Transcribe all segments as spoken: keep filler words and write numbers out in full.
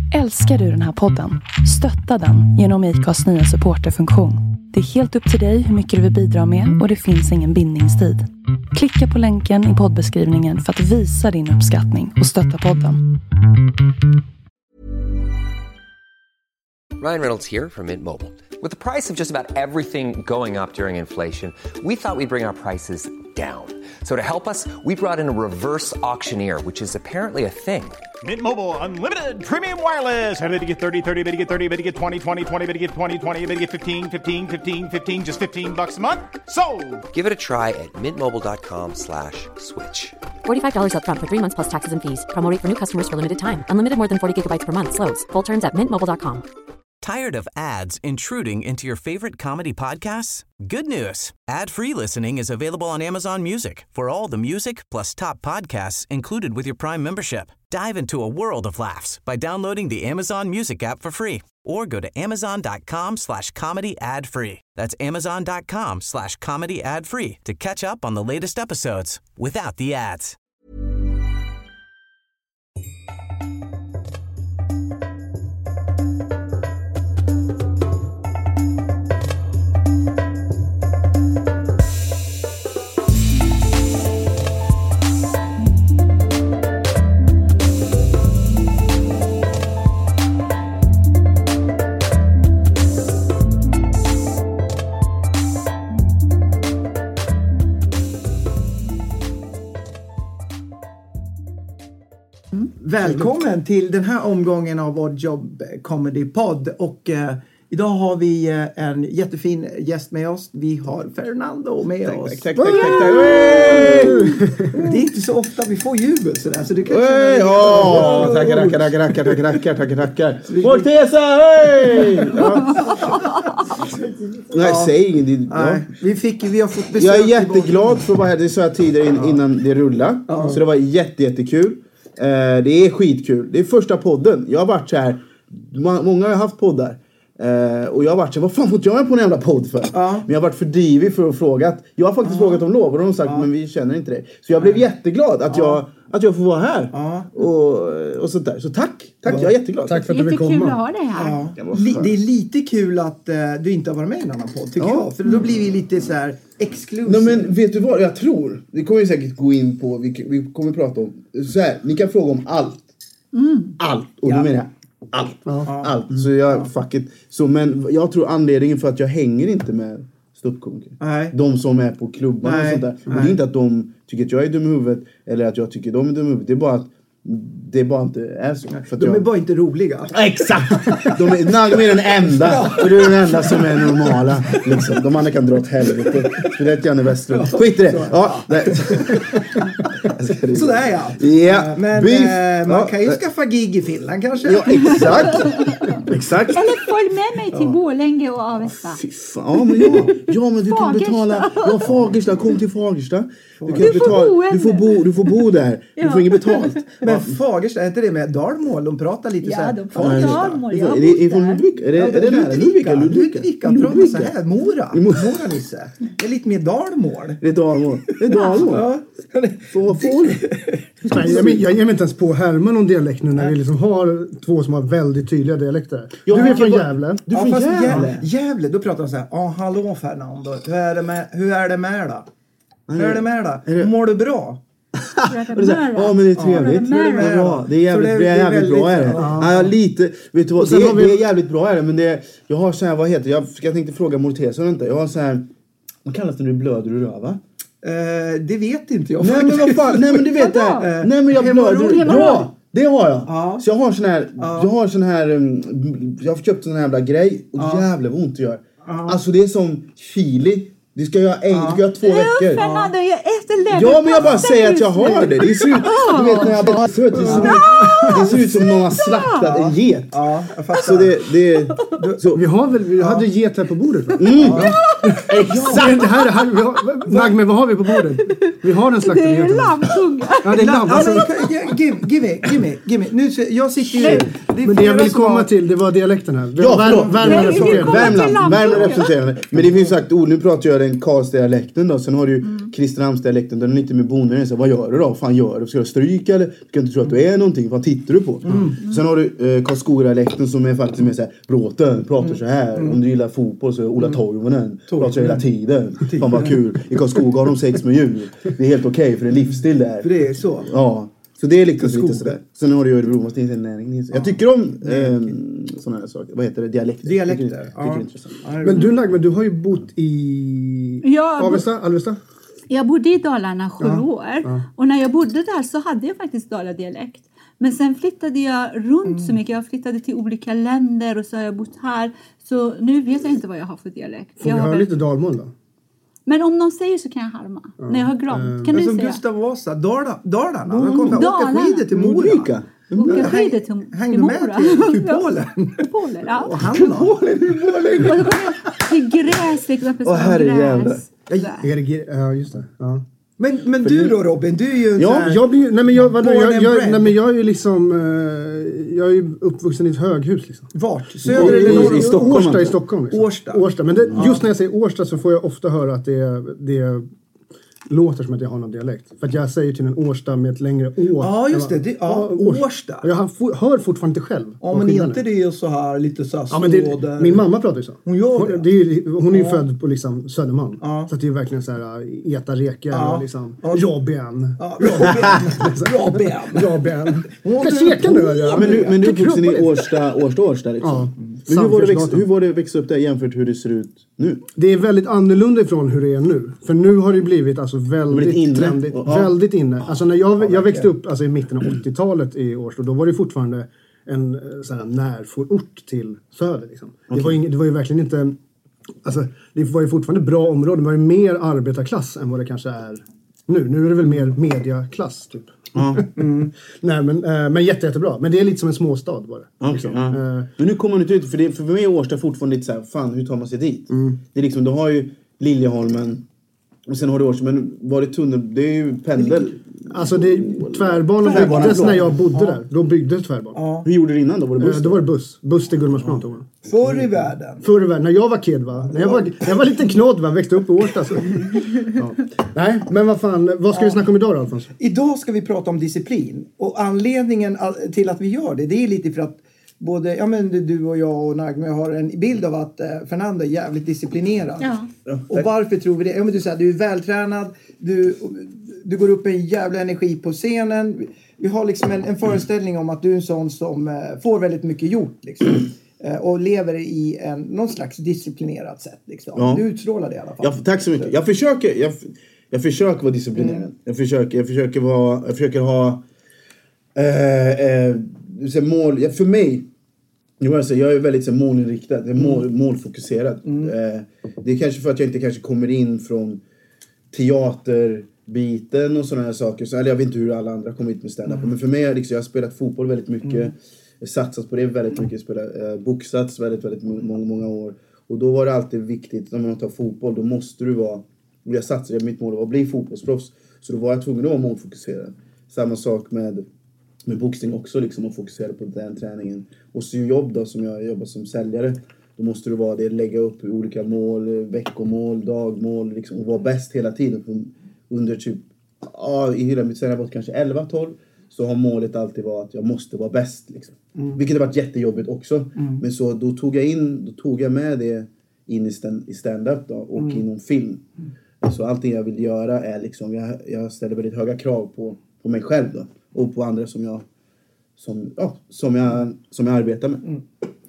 Älskar du den här podden? Stötta den genom I C A:s nya supporterfunktion. Det är helt upp till dig hur mycket du vill bidra med och det finns ingen bindningstid. Klicka på länken i poddbeskrivningen för att visa din uppskattning och stötta podden. Ryan Reynolds here from Mint Mobile. With the price of just about everything going up during inflation, we thought we'd bring our prices down. So to help us, we brought in a reverse auctioneer, which is apparently a thing. Mint Mobile Unlimited Premium Wireless. How to get thirty, thirty, how to get thirty, how to get twenty, twenty, twenty, how to get twenty, twenty, how to get fifteen, fifteen, fifteen, fifteen, just fifteen bucks a month? Sold! Give it a try at mintmobile.com slash switch. forty-five dollars up front for three months plus taxes and fees. Promo rate for new customers for limited time. Unlimited more than forty gigabytes per month. Slows full terms at mint mobile dot com. Tired of ads intruding into your favorite comedy podcasts? Good news. Ad-free listening is available on Amazon Music for all the music plus top podcasts included with your Prime membership. Dive into a world of laughs by downloading the Amazon Music app for free or go to amazon.com slash comedy ad free. That's amazon.com slash comedy ad free to catch up on the latest episodes without the ads. Välkommen till den här omgången av Odd Job Comedy Pod. Och eh, idag har vi eh, en jättefin gäst med oss. Vi har Fernando med tack, oss. Tack, tack, tack, tack, tack. Det är inte så ofta vi får jubel sådär. Så du kan känna ja, tackar, tackar, tackar, tackar, tackar, tackar, tackar, tackar. Mortesa, hej! Nej, säg ingenting. Ja. Vi, fick, vi har fått besök. Jag är jätteglad för att vara här. Det sa jag tidigare in, innan det rullade. Ja. Så det var jätte, jättekul. Eh, det är skitkul. Det är första podden. Jag har varit så här. Många har haft poddar. Eh, och jag har varit så här. Vad fan får jag med på en jävla podd för? Ja. Men jag har varit för divig för att fråga. Jag har faktiskt ja. frågat om lov. Och de har sagt. Ja. Men vi känner inte det. Så jag blev jätteglad att, ja. jag, att jag får vara här. Ja. Och, och sånt där. Så tack. Tack. Ja. Jag är jätteglad. Tack för att du vill komma. Jättekul att ha dig här. Ja. Det är lite kul att uh, du inte har varit med i en annan podd. Tycker ja. jag. För då blir vi lite så här exclusive. Nej, men vet du vad? Jag tror. Det kommer vi säkert gå in på. Vi, vi kommer prata om. Så här. Ni kan fråga om allt. Mm. Allt. Och ja. du menar allt. Ja. Allt. Så jag, fuck it. Så, men jag tror anledningen för att jag hänger inte med ståuppkomiker. De som är på klubbarna och sånt där. Och det är inte att de tycker att jag är dum i huvudet. Eller att jag tycker att de är dum i huvudet. Det är bara att det bara inte är så. För de jag... är bara inte roliga. Exakt! De är, nej, de är den enda. För det är den enda som är normala. Liksom. De andra kan dra åt helvete. För det är ett Janne Westerlund. Skit i det. Ja, det. Sådär ja. Yeah. Men äh, man ja. kan ju skaffa gig i Finland kanske. Ja, exakt. Exakt. Eller följ med mig till ja. Borlänge och Avesta. Fy fan. Ja, men ja. Ja, men du kan Fagersta. betala. Ja, Fagersta. Kom till Fagersta. Du, kan du, betala. får bo du får bo Du får bo där. Ja. Du får inget betalt. Men Fagersta, är inte det med dalmål? De pratar lite ja, så här. De pratar dalmål. Ja, är det från Ludvika? Är det, ja, är det Ludvika? Ludvika. De pratar så här. Mora. Mora Nisse. Det är lite mer dalmål. Det är dalmål. Det är dalmål. Ja. Så får jag, jag ger mig inte ens på att härma någon dialekt nu när vi liksom har två som har väldigt tydliga dialekter. Ja, du är från Gävle. Du är från ja, Gävle. Gävle. Då pratar de så här. Ja, hallå Fernando. Hur är det med, hur är det med då? Hur är det med då? Mår du bra? Ja, men det är trevligt. Ja, det, är bra. Det är jävligt, det är, det är jävligt bra är det. Ja. Ja, lite, vet du vad, det, är, vi... det är jävligt bra är det, men det är, jag har så här, vad heter jag, jag tänkte fråga Mortesa inte. Jag har så här, vad kallas det när du blöder ur röva? Uh, det vet inte jag. Nej, men vad fan, nej men du vet det. Uh, nej men jag blöder. Ja, det har jag. Ja. Så jag har sån här, ja. jag har sån här, um, jag har köpt sån här jävla grej och ja. jävlar vad ont det gör. Ja. Alltså det är som chili. Du ska göra en, ja. du ska göra två veckor. Ja, Fernando, jag äter ja, men jag bara säger att jag har det. Det ser ut, du vet när jag bara ser ut, det ser ut, det ser ut som någon har slaktat en get. Ja, jag fattar. Så det, det så. Vi har väl, vi ja. hade get här på bordet. Va? Mm. Ja. Exakt. Det här, det här, vi har, Magme, vad har vi på bordet? Vi har en slaktad get. Det är lammtunga. Ja, det är lamm. Alltså. Give, give me, give me, give me. Nu, jag sitter ju... är Men det jag flera vill som komma har- till, det var dialekten här. Ja, Vär- förlåt. Värmland Nej, vi vill representerar. komma till Värmland, Lamport. Värmland representerande. Men det finns sagt, oh, nu pratar jag den Karlsdialekten då. Sen har du ju mm. Kristinehamnsdialekten, den är lite mer bonde. Så vad gör du då? Vad fan gör du? Ska du stryka eller? Du kan inte tro att du är någonting. Vad tittar du på? Mm. Sen har du eh, Karlskoga-dialekten som är faktiskt mer såhär, bråten, pratar mm. så här. Mm. Om du gillar fotboll så är Ola Toivonen. Pratar så hela tiden. Fan vad kul. I Karlskoga har de sex med djur. Det är helt okej okay, för det är livsstil där. För det är så? Ja. Så det är liksom lite sådär. Sen har du ju Örebro, måste inte näring. Jag tycker om eh, sådana här saker. Vad heter det? Dialekter. Dialekter. Tycker, tycker Ja. det är intressant. Men du Nagme, du har ju bott i Ja, Avesta, Alvesta? Jag bodde i Dalarna sju Ja, år. ja. Och när jag bodde där så hade jag faktiskt daladialekt. Men sen flyttade jag runt Mm. så mycket. Jag flyttade till olika länder och så har jag bott här. Så nu vet jag inte vad jag har för dialekt. Får jag vi har höra väl... lite dalmål då? Men om någon säger så kan jag harma. När jag har glömt. Kan Men du som säga? Gustav Vasa, Dala, Dalarna. Han kom där, åka Dalarna. skidor till Mora. Ulrika. Åka skidor till, Hängde till med Mora. till Kupolen. Kupolen, ja. Och handla. Och så kom jag till gräs. Liksom, Åh, herrejävlar. gräs. Där. Är det- Ja, just det. Ja. Men, men du då Robin, du är ju en Ja, sån här... jag blir, nej men jag, vadå, Born jag, and jag, bred. nej men jag är ju liksom, eh, jag är ju uppvuxen i ett höghus liksom. Vart? Söder eller I- norr? i Stockholm, Årsta i alltså. Stockholm. Liksom. Årsta. Årsta. Men det, just när jag säger Årsta så får jag ofta höra att det, det låter som att jag har någon dialekt. För att jag säger till en Årsta med ett längre å. Ja, just det. det ja, Årsta. Och jag har- hör fortfarande inte själv. Ja, vad men skillnaden inte är. det är så här lite så här Ja, men det, sådär. min mamma pratar ju så. Hon gör hon, det? det är ju, hon är ju Ja. född på liksom Södermalm. Ja. Så att det är verkligen så här äh, eta räkor Ja. och liksom Ja. Robin. Ja, Robin. Robin. Ska käka nu eller? Ja, men du, men du är Till uppvuxen i kroppen. Årsta, Årsta, Årsta liksom. Ja. Men hur var, det växt, Samfördsgatan. hur var det att växa upp där jämfört med hur det ser ut nu? Det är väldigt annorlunda ifrån hur det är nu. För nu har det blivit alltså väldigt Blivit inne. trendigt. Ja. Väldigt inne. Alltså när jag, jag växte upp alltså, i mitten av åttiotalet i Årsta, då var det fortfarande en eh, sån här närförort till söder. Liksom. Det, var ing, det var ju verkligen inte... Alltså, det var ju fortfarande bra områden. Det var ju mer arbetarklass än vad det kanske är nu. Nu är det väl mer mediaklass, typ. mm. Nej, men, eh, men jätte, jättebra. Men det är lite som en småstad bara. Okay, liksom. ja. Eh, Men nu kommer man inte ut, för, det, för mig är Årsta fortfarande lite så här, fan hur tar man sig dit? Mm. Det är liksom, du har ju Liljeholmen, och sen har du Årsta, men var det tunnel, det är ju pendel. Alltså det, tvärbanan Tvärbanan, byggdes blå. när jag bodde Ja. där. Då byggdes tvärbanan. Ja. Hur gjorde det innan då? Var det buss? Eh, Då var det buss. Buss till Gullmarsplan tog man. Förr i världen. Förr i världen, när jag var kid va. När jag var, när jag var liten knodd va, växte upp i Årsta så. Ja. Nej, men vad fan, vad ska vi snacka om idag då Alfons? Idag ska vi prata om disciplin. Och anledningen all- till att vi gör det, det är lite för att både ja, men du och jag och Nagme har en bild av att eh, Fernando är jävligt disciplinerad. Ja. Och varför tror vi det? Ja, men du säger, du är vältränad, du, du går upp med en jävla energi på scenen. Vi har liksom en, en föreställning om att du är en sån som eh, får väldigt mycket gjort. Liksom. Eh, och lever i en, någon slags disciplinerat sätt. Liksom. Ja. Du utstrålar det i alla fall. Ja, tack så mycket. Jag försöker, jag, jag försöker vara disciplinerad. Mm. Jag, försöker, jag, försöker vara, jag försöker ha eh, eh, så här, mål. Ja, för mig, jag, bara säga, jag är väldigt så här, målinriktad. Jag är mål, målfokuserad. Mm. Eh, det är kanske för att jag inte kanske kommer in från teaterbiten och sådana här saker. Så, eller jag vet inte hur alla andra kommer hit med stand-up. Mm. Men för mig är det liksom, jag har spelat fotboll väldigt mycket. Mm. Jag satsat på det väldigt mycket. Spelat, eh, boxats väldigt, väldigt många, många år. Och då var det alltid viktigt, när man tar fotboll, då måste du vara... Och jag satsade, mitt mål var att bli fotbollsproffs. Så då var jag tvungen att vara målfokuserad. Samma sak med, med boxning också, liksom, att fokusera på den träningen. Och så jobb då, som jag jobbar som säljare. Då måste du vara det, lägga upp olika mål, veckomål, dagmål, liksom, och vara bäst hela tiden. Under typ, ja, i hela mitt sen jag var kanske elva tolv. Så har målet alltid varit att jag måste vara bäst. Liksom. Mm. Vilket har varit jättejobbigt också. Mm. Men så då tog jag in, då tog jag med det in i, stand, i stand-up då, och mm. inom film. Mm. Så allting jag vill göra är liksom, jag, jag ställer väldigt höga krav på, på mig själv då. Och på andra som jag, som, ja, som jag, som jag arbetar med. Mm.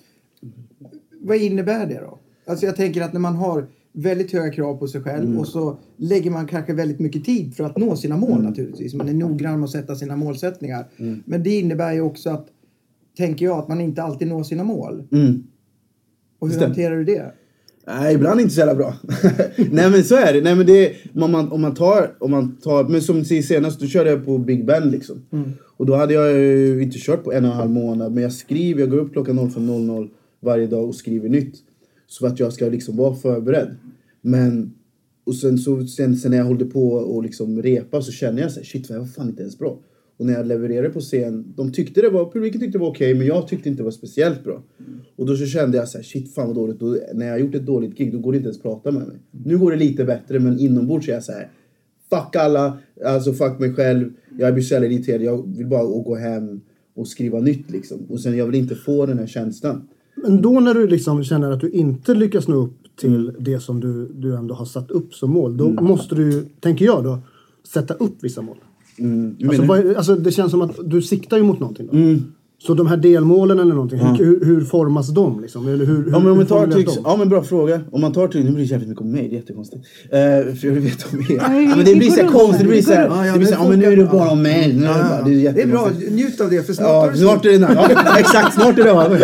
Vad innebär det då? Alltså jag tänker att när man har väldigt höga krav på sig själv mm. och så lägger man kanske väldigt mycket tid för att nå sina mål mm. naturligtvis. Man är noggrann med att sätta sina målsättningar. Mm. Men det innebär ju också att, tänker jag, att man inte alltid når sina mål. Mm. Och hur Stäm. hanterar du det? Nej, ibland inte så jävla bra. Nej, men så är det. Nej, men det om man, om man tar, om man tar, men som senast, då körde jag på Big Ben liksom. Mm. Och då hade jag ju inte kört på en och en halv månad. Men jag skriver, jag går upp klockan fem varje dag och skriver nytt. Så att jag ska liksom vara förberedd. Men, och sen, så, sen, sen när jag håller på och liksom repa så känner jag så här, shit, jag var fan inte ens bra. Och när jag levererade på scen, de tyckte det var, publiken tyckte det var okej, men jag tyckte inte det var speciellt bra. Mm. Och då så kände jag så här, shit fan vad dåligt. Då, när jag har gjort ett dåligt gig, då går det inte ens att prata med mig. Mm. Nu går det lite bättre, men inombords är jag så här, fuck alla, alltså fuck mig själv. Jag blir så irriterad, jag vill bara gå hem och skriva nytt liksom. Och sen jag vill inte få den här känslan. Men då när du liksom känner att du inte lyckas nå upp till det som du, du ändå har satt upp som mål, då mm. måste du, tänker jag då, sätta upp vissa mål. Mm. Alltså, vad, alltså det känns som att du siktar ju mot någonting då. Mm. Så de här delmålen eller någonting, ja. hur, hur formas de liksom? Eller hur, ja, men om hur man tar till, ja men bra fråga. Om man tar till, nu blir det jävligt mycket om mig, det är jättekonstigt. Uh, för jag vill veta om er. Ja, men det blir så här konstigt, det blir så här, ja, ja, det blir så här, ja men nu är det bara om mig. Nu är det, bara, det, är det är bra, njut av det för snart ja, är det snart är det, ja, exakt, snart är det över.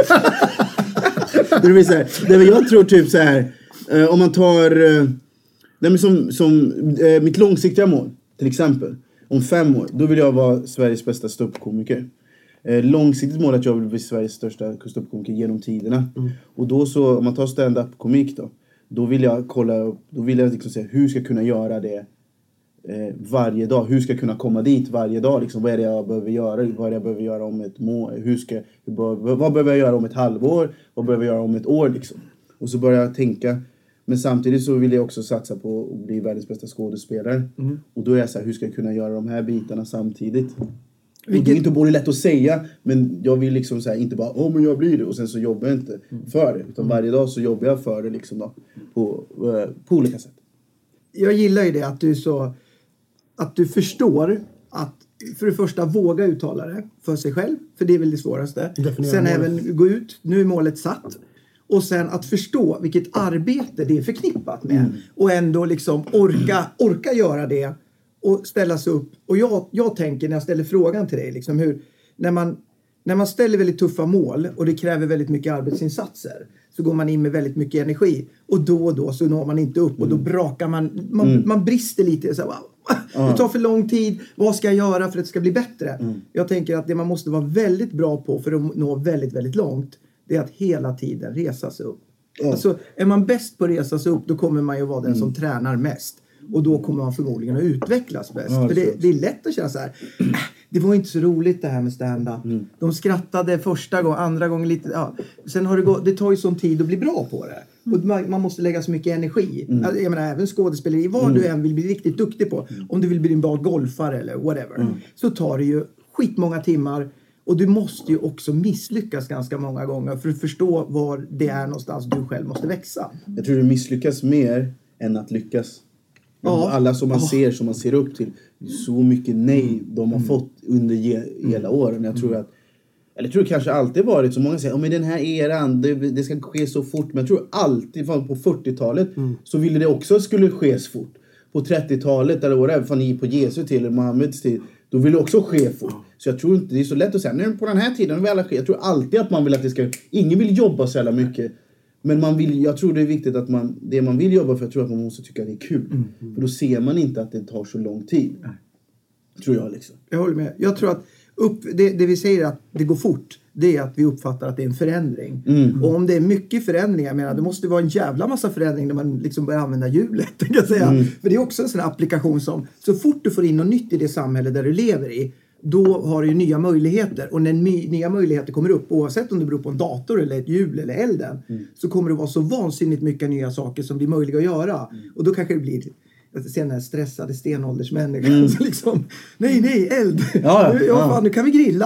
Det blir så här, det är, jag tror typ så här, uh, om man tar, uh, nej, men som, som uh, mitt långsiktiga mål, till exempel. Om fem år, då vill jag vara Sveriges bästa ståuppkomiker. Eh, långsiktigt mål att jag vill bli Sveriges största ståuppkomiker genom tiderna. Mm. Och då så, om man tar stand-up komik då. Då vill jag kolla upp, då vill jag liksom säga hur ska jag kunna göra det eh, varje dag. Hur ska jag kunna komma dit varje dag? Liksom, vad är det jag behöver göra? Vad är det jag behöver göra om ett mål? Hur ska, hur, vad behöver jag göra om ett halvår? Vad behöver jag göra om ett år liksom? Och så börjar jag tänka. Men samtidigt så vill jag också satsa på att bli världens bästa skådespelare. Mm. Och då är jag så här, hur ska jag kunna göra de här bitarna samtidigt? Vilket... Det är inte både lätt att säga, men jag vill liksom så här, inte bara, åh men jag blir det. Och sen så jobbar jag inte mm. för det. Utan varje dag så jobbar jag för det liksom då, på, på olika sätt. Jag gillar ju det att du så, att du förstår att för det första våga uttala det för sig själv. För det är väl det svåraste. Definiera sen målet. Även gå ut, nu är målet satt. Och sen att förstå vilket arbete det är förknippat med. Mm. Och ändå liksom orka, orka göra det. Och ställa sig upp. Och jag, jag tänker när jag ställer frågan till dig. Liksom hur, när, man, när man ställer väldigt tuffa mål. Och det kräver väldigt mycket arbetsinsatser. Så går man in med väldigt mycket energi. Och då och då så når man inte upp. Och då brakar man. Man, mm. man brister lite. Så här, wow, det tar för lång tid. Vad ska jag göra för att det ska bli bättre? Mm. Jag tänker att det man måste vara väldigt bra på. För att nå väldigt, väldigt långt. Det är att hela tiden resa sig upp. Mm. Alltså, är man bäst på att resa sig upp. Då kommer man ju vara den mm. som tränar mest. Och då kommer man förmodligen att utvecklas bäst. Ja, för det, det är lätt att känna så här. Det var inte så roligt det här med stand-up. Mm. De skrattade första gången, andra gången lite. Ja. Sen har det gått, det tar ju sån tid att bli bra på det. Mm. Och man, man måste lägga så mycket energi. Mm. Jag menar även skådespeleri. Vad mm. du än vill bli riktigt duktig på. Mm. Om du vill bli en bra golfare eller whatever. Mm. Så tar det ju skitmånga timmar. Och du måste ju också misslyckas ganska många gånger. För att förstå var det är någonstans du själv måste växa. Jag tror du misslyckas mer än att lyckas. Ja. Alla som man ja. ser, som man ser upp till. Så mycket nej de har mm. fått under ge, hela åren. Jag tror att, eller jag tror det kanske alltid varit, så många säger, om i den här eran, det, det ska ske så fort. Men jag tror alltid, fan på fyrtiotalet, mm. så ville det också skulle ske så fort. På trettiotalet, eller whatever, fan ni på Jesu till, eller Mohammeds tid, då vill det också ske fort. Så jag tror inte, det är så lätt att säga, nu på den här tiden vill alla ske. Jag tror alltid att man vill att det ska, ingen vill jobba så jävla mycket. Men man vill, jag tror det är viktigt att man, det man vill jobba för, jag tror att man måste tycka att det är kul. Mm, mm. För då ser man inte att det tar så lång tid. Nej. Tror jag liksom. Jag håller med. Jag tror att upp, det, det vi säger att det går fort, det är att vi uppfattar att det är en förändring. Mm. Och om det är mycket förändringar, jag menar, det måste vara en jävla massa förändring när man liksom börjar använda hjulet. Kan jag säga. Mm. För det är också en sån här applikation som, så fort du får in något nytt i det samhälle där du lever i, då har du ju nya möjligheter. Och när my- nya möjligheter kommer upp, oavsett om det beror på en dator eller ett hjul eller elden, mm. så kommer det vara så vansinnigt mycket nya saker som blir möjliga att göra. Mm. Och då kanske det blir, jag ser den här stressade stenåldersmänniskan mm. så liksom, nej, nej, eld. Ja, ja, ja. ja fan, nu kan vi grilla.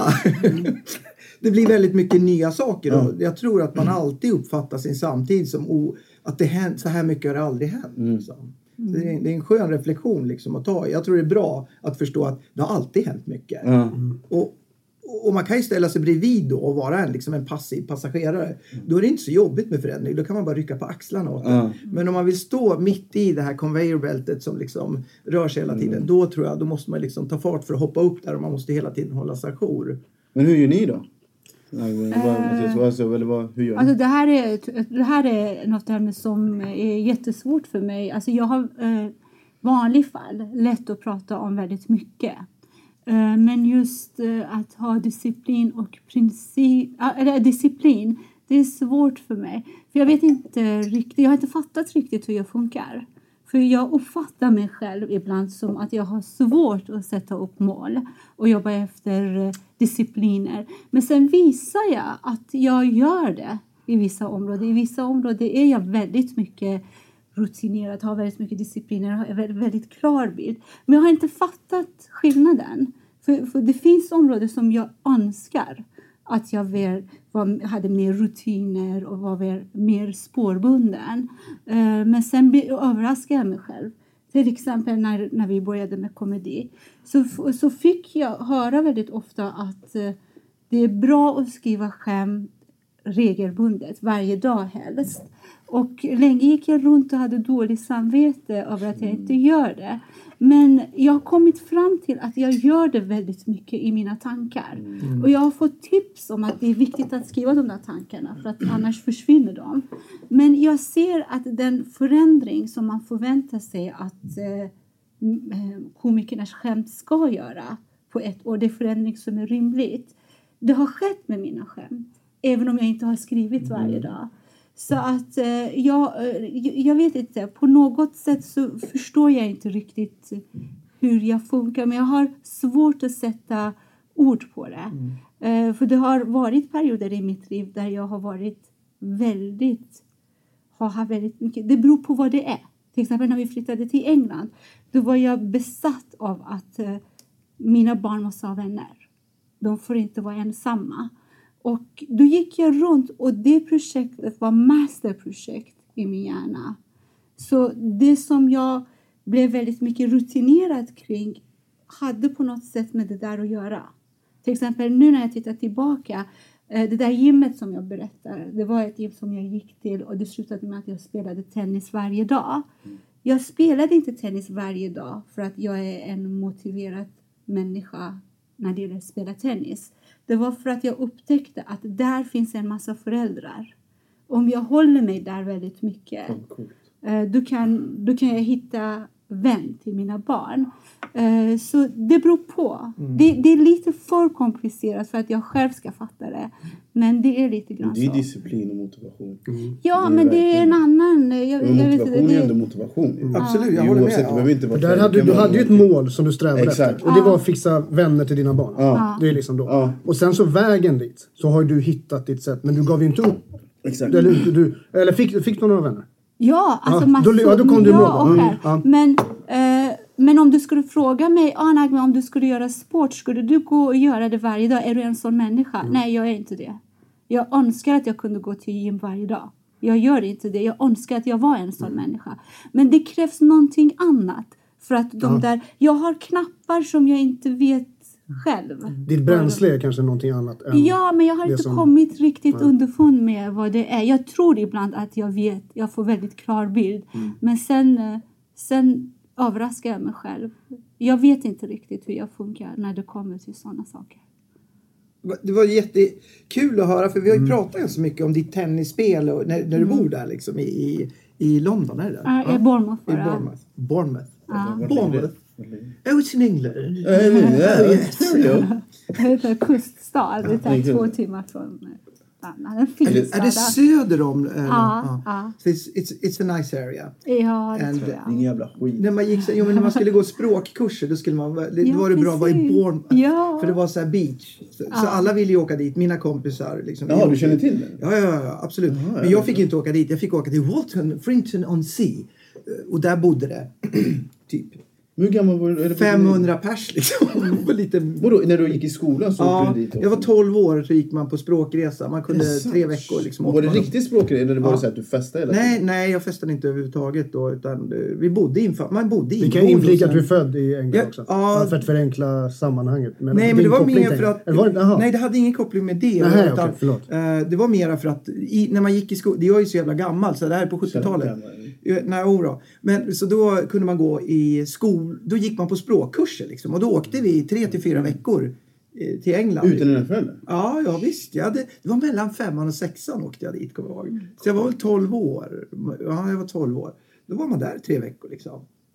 Det blir väldigt mycket nya saker. Ja. Och jag tror att man alltid uppfattar sin samtid som, oh, att det hänt, så här mycket har det aldrig hänt. Mm. Så. Mm. Det, är, det är en skön reflektion liksom att ta. Jag tror det är bra att förstå att det har alltid hänt mycket. Mm. Och, och man kan ju ställa sig bredvid då och vara en, liksom en passiv passagerare. Mm. Då är det inte så jobbigt med förändring. Då kan man bara rycka på axlarna åt mm. Men om man vill stå mitt i det här conveyor-beltet som liksom rör sig hela tiden. Mm. Då tror jag, då måste man liksom ta fart för att hoppa upp där. Och man måste hela tiden hålla sig ajour. Men hur gör ni då? Uh, alltså, eller vad, hur gör alltså det här är det här är något ämne som är jättesvårt för mig. Alltså jag har eh, vanlig fall lätt att prata om väldigt mycket. Eh, men just eh, att ha disciplin och princip äh, eller disciplin, det är svårt för mig. För jag vet inte riktigt, jag har inte fattat riktigt hur jag funkar. För jag uppfattar mig själv ibland som att jag har svårt att sätta upp mål och jobba efter discipliner. Men sen visar jag att jag gör det i vissa områden. I vissa områden är jag väldigt mycket rutinerad, har väldigt mycket discipliner, har väldigt, väldigt klar bild. Men jag har inte fattat skillnaden. För, för det finns områden som jag önskar att jag var, var, hade mer rutiner och var mer, mer spårbunden. Uh, men sen överraskade jag mig själv. Till exempel när, när vi började med komedi. Så, så fick jag höra väldigt ofta att uh, det är bra att skriva skämt regelbundet, varje dag helst. Och länge gick jag runt och hade dåligt samvete över att jag inte gör det. Men jag har kommit fram till att jag gör det väldigt mycket i mina tankar. Mm. Och jag har fått tips om att det är viktigt att skriva de där tankarna. För att annars försvinner de. Men jag ser att den förändring som man förväntar sig att eh, komikernas skämt ska göra på ett år. Det är förändring som är rimligt. Det har skett med mina skämt. Även om jag inte har skrivit varje dag. Så att eh, jag, jag vet inte. På något sätt så förstår jag inte riktigt hur jag funkar. Men jag har svårt att sätta ord på det. Mm. Eh, för det har varit perioder i mitt liv där jag har varit väldigt... Har haft väldigt mycket. Det beror på vad det är. Till exempel när vi flyttade till England. Då var jag besatt av att eh, mina barn måste ha vänner. De får inte vara ensamma. Och då gick jag runt och det projektet var masterprojekt i min hjärna. Så det som jag blev väldigt mycket rutinerad kring hade på något sätt med det där att göra. Till exempel nu när jag tittar tillbaka, det där gymmet som jag berättar, det var ett gym som jag gick till och det slutade med att jag spelade tennis varje dag. Jag spelade inte tennis varje dag för att jag är en motiverad människa när det gäller att spela tennis. Det var för att jag upptäckte att där finns en massa föräldrar. Om jag håller mig där väldigt mycket. Oh, då, kan, då kan jag hitta vän till mina barn. Så det beror på. Mm. Det, det är lite för komplicerat för att jag själv ska fatta det. Men det är lite grann så. Det är disciplin och motivation. Mm. Ja, det men det är en annan... Jag, jag motivation vet inte, det är ändå motivation. Mm. Absolut, jag håller med. Ja. Inte vara där hade, du hade ju ett mål som du strävade Exakt. efter. Och det var att fixa vänner till dina barn. Ja. Det är liksom då. Ja. Och sen så vägen dit så har du hittat ditt sätt. Men du gav ju inte upp. Exakt. Eller, du, eller fick, fick du några vänner? Ja, alltså ja. massor. Då, ja, då kom du ja, och mm. ja. Men, eh, men om du skulle fråga mig, ah, Nagme, om du skulle göra sport, skulle du gå och göra det varje dag? Är du en sån människa? Mm. Nej, jag är inte det. Jag önskar att jag kunde gå till gym varje dag. Jag gör inte det. Jag önskar att jag var en sån mm. människa. Men det krävs någonting annat. För att de ja. där, jag har knappar som jag inte vet själv. Ditt bränsle är kanske någonting annat än ja, men jag har inte som... kommit riktigt ja. underfund med vad det är. Jag tror ibland att jag vet, jag får väldigt klar bild. Mm. Men sen, sen överraskar jag mig själv. Jag vet inte riktigt hur jag funkar när det kommer till sådana saker. Det var jättekul att höra, för vi har ju mm. pratat så mycket om ditt tennisspel och när, när du mm. bor där liksom i, i London, är det? Ja, ja. i Bournemouth. I Bournemouth. Bournemouth. Ja. Bournemouth. Oh, it's in England. Uh, yeah, oh, yes. Det heter kuststad. Det tar två timmar från Stanna. Är det, är det söder om? Ja. ja. ja. So it's, it's, it's a nice area. Ja, det And, tror jag. Ingen jävla skit. När man, gick, jo, men när man skulle gå språkkurser, då, skulle man, det, ja, då var det bra att vara i Bournemouth. Ja. För det var så här beach. Så, ja. så alla ville ju åka dit. Mina kompisar. Liksom, Jaha, du känner till det? Ja, ja, ja absolut. Jaha, men jag fick inte åka dit. Jag fick åka till Walton, Frinton on Sea. Och där bodde det typ hur gammal var du? femhundra pers liksom. lite... Vadå, när du gick i skolan så ja, åkte du dit också? Jag var tolv år så gick man på språkresa. Man kunde yes. tre veckor liksom. Var det riktigt språkresa eller var det så att du festade hela nej, nej, jag festade inte överhuvudtaget då. Utan vi bodde i man bodde i vi kan inflika att du är född i England ja, också. Ja, för att förenkla sammanhanget. Men nej, men det var mer för att... Var det, nej, det hade ingen koppling med det. Nej, utan, okay, förlåt. Uh, det var mera för att i, när man gick i skolan... Det var ju så jävla gammal, så det här är på sjuttiotalet. Nej, oro. Men så då kunde man gå i skol... Då gick man på språkkurser liksom. Och då åkte vi tre till fyra veckor eh, till England. Utan dina föräldrar? Ja, ja visst. Jag hade, det var mellan femman och sexan åkte jag dit, kommer jag ihåg. Så jag var väl tolv år. Ja, jag var tolv år. Då var man där tre veckor liksom.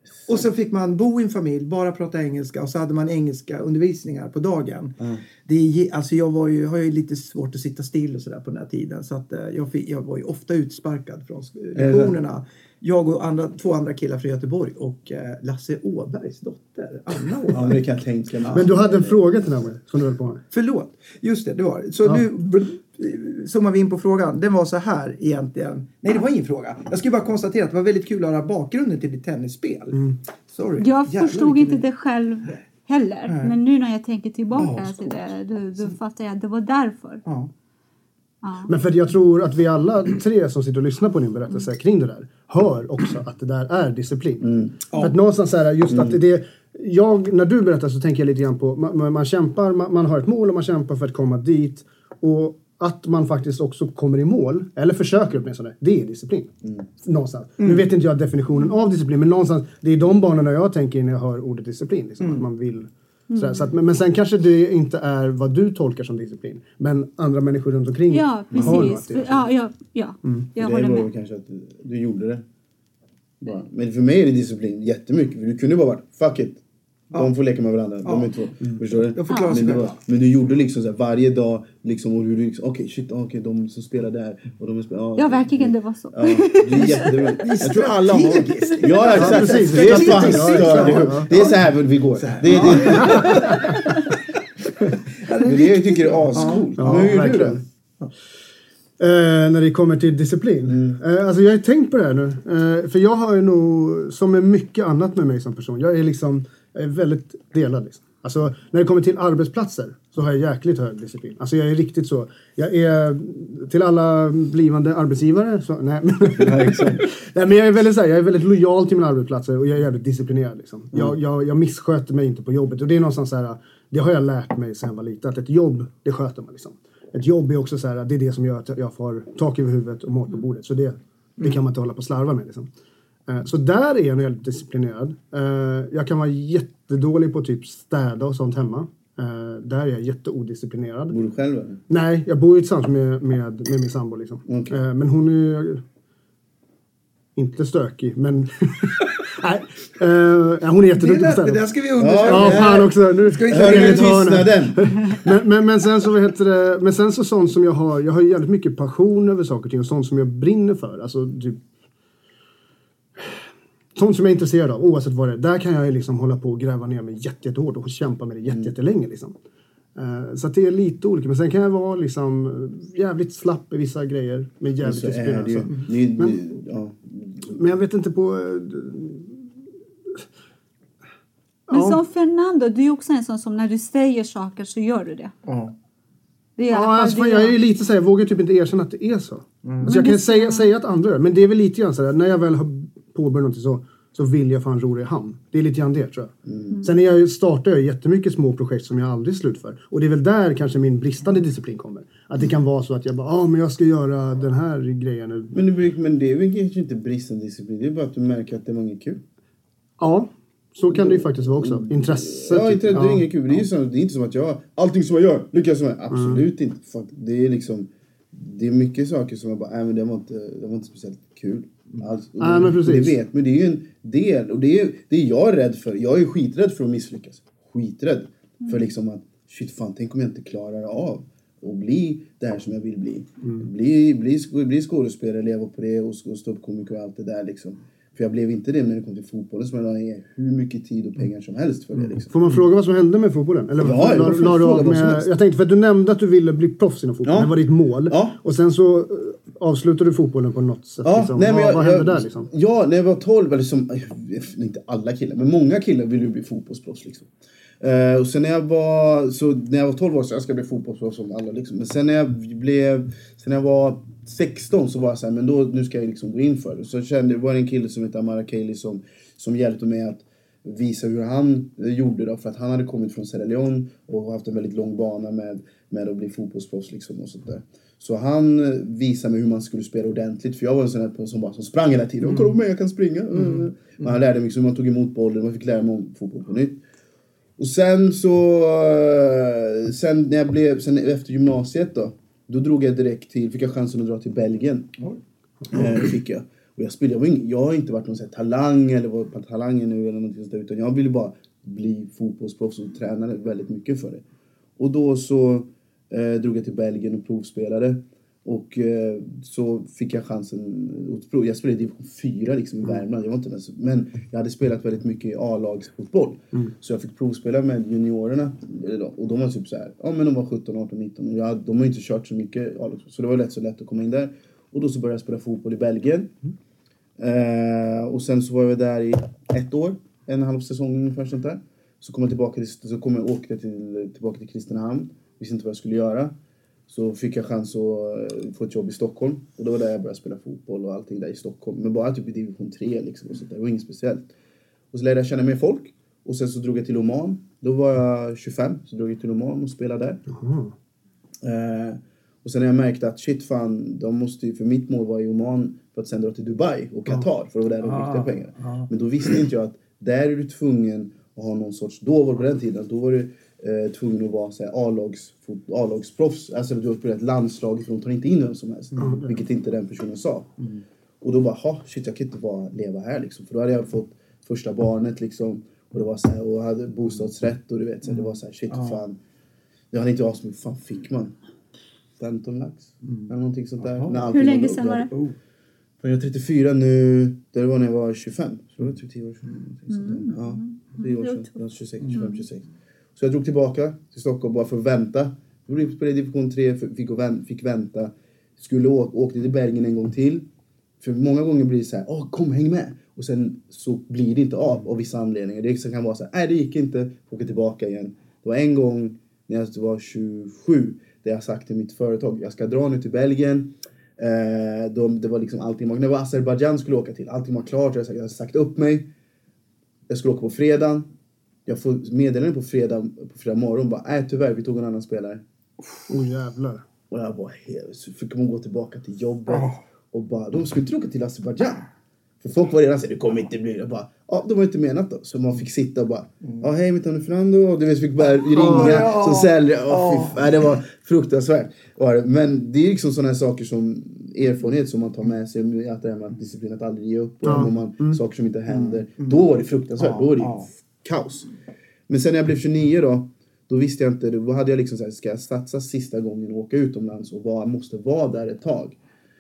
Och så fick man bo i en familj, bara prata engelska. Och så hade man engelska undervisningar på dagen. Mm. Det är, alltså jag var ju, har ju lite svårt att sitta still och sådär på den här tiden. Så att jag, fick, jag var ju ofta utsparkad från lektionerna. Jag och andra, två andra killar från Göteborg. Och Lasse Åbergs dotter, Anna Åberg. Ja, men det kan jag tänka mig. Men du hade en fråga till mig som du höll på med. Förlåt, just det, det var så ja. Nu zoomar vi in på frågan. Den var så här egentligen. Nej, det var ingen fråga. Jag skulle bara konstatera att det var väldigt kul att höra bakgrunden till ditt tennisspel. Mm. Sorry. Jag Jävlar, förstod inte det själv heller. Nej. Men nu när jag tänker tillbaka ja, till det, då, då fattar jag att det var därför. Ja. Ja. Men för jag tror att vi alla tre som sitter och lyssnar på din berättelse mm. kring det där hör också att det där är disciplin. Mm. Ja. För att någonstans är det just mm. att det jag, när du berättar så tänker jag lite grann på man, man kämpar, man, man har ett mål och man kämpar för att komma dit och att man faktiskt också kommer i mål, eller försöker åtminstone, det är disciplin. Mm. Någonstans. Mm. Nu vet inte jag definitionen av disciplin, men någonstans, det är de banorna jag tänker när jag hör ordet disciplin. Liksom, mm. Att man vill. Mm. Så att, men, men sen kanske det inte är vad du tolkar som disciplin, men andra människor runt omkring. Ja, precis. Ja, ja, ja. Mm. Jag håller med. Det var kanske att du, du gjorde det. Bara. Men för mig är det disciplin jättemycket, för du kunde bara varit, fuck it. De ja. får leka med varandra. Ja. De är två. Mm. Förstår du? Jag förklarar men, var, men du gjorde liksom så här, varje dag liksom, och du liksom, okej, okay, shit, okej, okay, de som spelar där och de spelar, ah, ja, verkligen det var så. Ja, det är jättebra. Jag tror alla har ja, ja, exakt. Precis. Det är fan ja, det är så här vi går. Det är det. Men det jag tycker är ascoolt. Ja, hur gör du det? Uh, när det kommer till disciplin. Mm. Uh, alltså jag har tänkt på det här nu. Uh, för jag har ju nog, som är mycket annat med mig som person. Jag är liksom, jag är väldigt delad liksom. Alltså när det kommer till arbetsplatser så har jag jäkligt hög disciplin. Alltså jag är riktigt så. Jag är till alla blivande arbetsgivare så, nej. nej, nej men jag är väldigt så här, jag är väldigt lojal till mina arbetsplatser och jag är jävligt disciplinerad liksom. Mm. Jag, jag, jag missköter mig inte på jobbet och det är någonstans så här, det har jag lärt mig sedan jag var liten, att ett jobb, det sköter man liksom. Ett jobb är också så här, det är det som gör att jag får tak över huvudet och mat på bordet. Så det, det kan man inte hålla på och slarva med liksom. Så där är jag nog väldigt disciplinerad. Jag kan vara jättedålig på typ städa och sånt hemma. Där är jag jätteodisciplinerad. Bor du själv eller? Nej, jag bor ju tillsammans med, med, med min sambo liksom. Okay. Men hon är inte stökig, men... Nej, uh, hon är jätteduktig på städa. Det där ska vi undersöka. Ja, fan också. Nu ska vi ta den. men, men, men sen så vad heter det, men sen så sånt som jag har, jag har jävligt mycket passion över saker och ting och sånt som jag brinner för. Alltså typ sånt som jag är intresserad av, oavsett vad det är. Där kan jag liksom hålla på och gräva ner mig jätte, jättehårt och kämpa med det jätte, jättelänge liksom. Uh, så att det är lite olika. Men sen kan jag vara liksom jävligt slapp i vissa grejer. Med jävligt disciplinerad. Alltså. Men, ja. men jag vet inte på... Uh, men ja. Som Fernando, du är också en sån som när du säger saker så gör du det. Ja. Det är ja, alltså, det jag är ju lite så här, jag vågar typ inte erkänna att det är så. Mm. Alltså, jag kan säga, säga att andra gör, men det är väl lite grann så här, när jag väl har påbörjat något så, så vill jag fan ro det i hamn. Det är lite grann det, tror jag. Mm. Sen är jag, startar jag jättemycket små projekt som jag aldrig slutför. Och det är väl där kanske min bristande disciplin kommer. Att det kan vara så att jag bara, ja ah, men jag ska göra den här grejen nu. Men det, men det är väl kanske inte bristande disciplin, det är bara att du märker att det är många kul. Ja. Så kan det ju faktiskt vara också. Intresset. Ja, inte, det är inget kul. Det är, ju så, det är inte som att jag... Allting som jag gör lyckas som jag. Absolut mm. inte. Fuck, det är liksom... Det är mycket saker som jag bara... Nej, men det var inte, det var inte speciellt kul. Alltså, Nej, men precis. Det vet, men det är ju en del. Och det är, det är jag rädd för. Jag är skiträdd för att misslyckas. Skiträdd. Mm. För liksom att... Shit, fan, tänk om jag inte klarar av att bli det här som jag vill bli. Mm. Bli, bli, bli skådespelare, leva på det och, och stå upp komiker och allt det där liksom. För jag blev inte det när det kom till fotbollen som jag är hur mycket tid och pengar som helst för det. Liksom. Får man fråga vad som hände med fotbollen? Eller ja, la, la, la du med, jag tänkte för att du nämnde att du ville bli proffs inom fotbollen. Ja. Det var ditt mål. Ja. Och sen så uh, avslutade du fotbollen på något sätt. Ja. Liksom. Nej, men vad, jag, vad hände jag, där liksom? Ja, när jag var tolv, eller som, inte alla killar, men många killar ville ju bli fotbollsproffs liksom. Uh, och sen när jag var så när jag var tolv år så jag ska bli fotbollsproffs som alla liksom. Men sen när jag blev sen när jag var sexton så var jag så här, men då nu ska jag liksom gå in för det. Så kände det var en kille som heter Amara Kaili som som hjälpte mig att visa hur han gjorde då, för att han hade kommit från Sierra Leone och haft en väldigt lång bana med med att bli fotbollsproffs liksom och sånt där. Så han visade mig hur man skulle spela ordentligt, för jag var en sån här person som bara som sprang hela tiden. Och kolla mig, jag kan springa. Mm. Mm. Men han lärde mig hur man tog emot bollen, man fick lära mig om fotboll på nytt. Och sen så sen när jag blev sen efter gymnasiet då då drog jag direkt till fick jag chansen att dra till Belgien. Mm. Eh, fick jag. Och jag, spelade, jag, var ing, jag har inte varit någon sån här talang eller var på talangen nu eller någonting sånt där, utan jag ville bara bli fotbollsproffs och tränade väldigt mycket för det. Och då så eh, drog jag till Belgien och provspelade. Och eh, så fick jag chansen att prova. Jag spelade i division fyra liksom i Värmland. Jag var inte ens, men jag hade spelat väldigt mycket i A-lagsfotboll. Mm. Så jag fick provspela med juniorerna. Och de var typ så här, ja men de var sjutton, arton, nitton. Och jag, de har inte kört så mycket A-lags. Så det var lätt så lätt att komma in där. Och då så började jag spela fotboll i Belgien. Mm. Eh, och sen så var jag där i ett år. En och en halv säsong ungefär sånt där. Så kom jag tillbaka till, så kom jag åka till, tillbaka till Kristinehamn. Visste inte vad jag skulle göra. Så fick jag chans att få ett jobb i Stockholm. Och då var det där jag började spela fotboll och allting där i Stockholm. Men bara typ i division tre liksom. Och så där. Det var inget speciellt. Och så lärde jag känna mer folk. Och sen så drog jag till Oman. Då var jag tjugofem. Så drog jag till Oman och spelade där. Mm. Eh, och sen när jag märkte att shit fan. De måste ju, för mitt mål var i Oman. För att sen dra till Dubai och Qatar. För det var där de ah, riktiga pengarna. Ah. Men då visste inte jag att där är du tvungen att ha någon sorts. Då var det på den tiden. Då var det eh, tvungen att vara så här, A-lags, A-lagsproffs. Alltså du har spelat landslag. För de tar inte in vem som helst. Mm. Vilket inte den personen sa. Mm. Och då bara, ha shit jag kan inte bara leva här liksom. För då hade jag fått första barnet liksom. Och det var så här, och jag hade bostadsrätt. Och du vet, så här, det var så här, shit mm. fan. Jag hade inte så mycket, fan fick man? femton lax. Mm. Eller någonting sånt där. När hur länge sedan var det? Oh. Jag är trettiofyra nu. Det var när jag var tjugofem. Så det var typ tio år sedan. Mm. Ja, tio år sedan. Jag var tjugosex, tjugofem, tjugosex. Så jag drog tillbaka till Stockholm bara för att vänta. Jag spelade i division tre, fick, fick vänta. Skulle åka, åkte till Belgien en gång till. För många gånger blir det så här, åh kom häng med. Och sen så blir det inte av av vissa anledningar. Det kan vara så här, nej det gick inte. Åka tillbaka igen. Det var en gång när jag var tjugosju. Där jag sagt till mitt företag, jag ska dra nu till Belgien. Eh, de, det var liksom allting. När var Azerbaijan skulle åka till. Allting var klart. Jag hade sagt upp mig. Jag skulle åka på fredag. Jag får meddelande på fredag, på fredag morgon. Bara, nej tyvärr, vi tog en annan spelare. Åh oh, jävlar. Och jag bara, så fick man gå tillbaka till jobbet. Oh. Och bara, de skulle inte åka till Azerbaijan. För folk var redan så det kommer inte bli. Jag bara, ja det var inte menat då. Så man fick sitta och bara, ja mm. hej mitt namn är Fernando. Och du vet, fick bara ringa oh, ja. Som säljare. Oh, oh. Det var fruktansvärt. Men det är liksom sådana här saker som erfarenhet som man tar med sig. Att det här med disciplin, att aldrig ge upp. Och mm. man, mm. saker som inte händer. Mm. Då var det fruktansvärt. Oh, då var det oh. kaos. Men sen när jag blev tjugonio då. Då visste jag inte, då hade jag liksom så här, ska jag satsa sista gången och åka utomlands. Och var, måste vara där ett tag.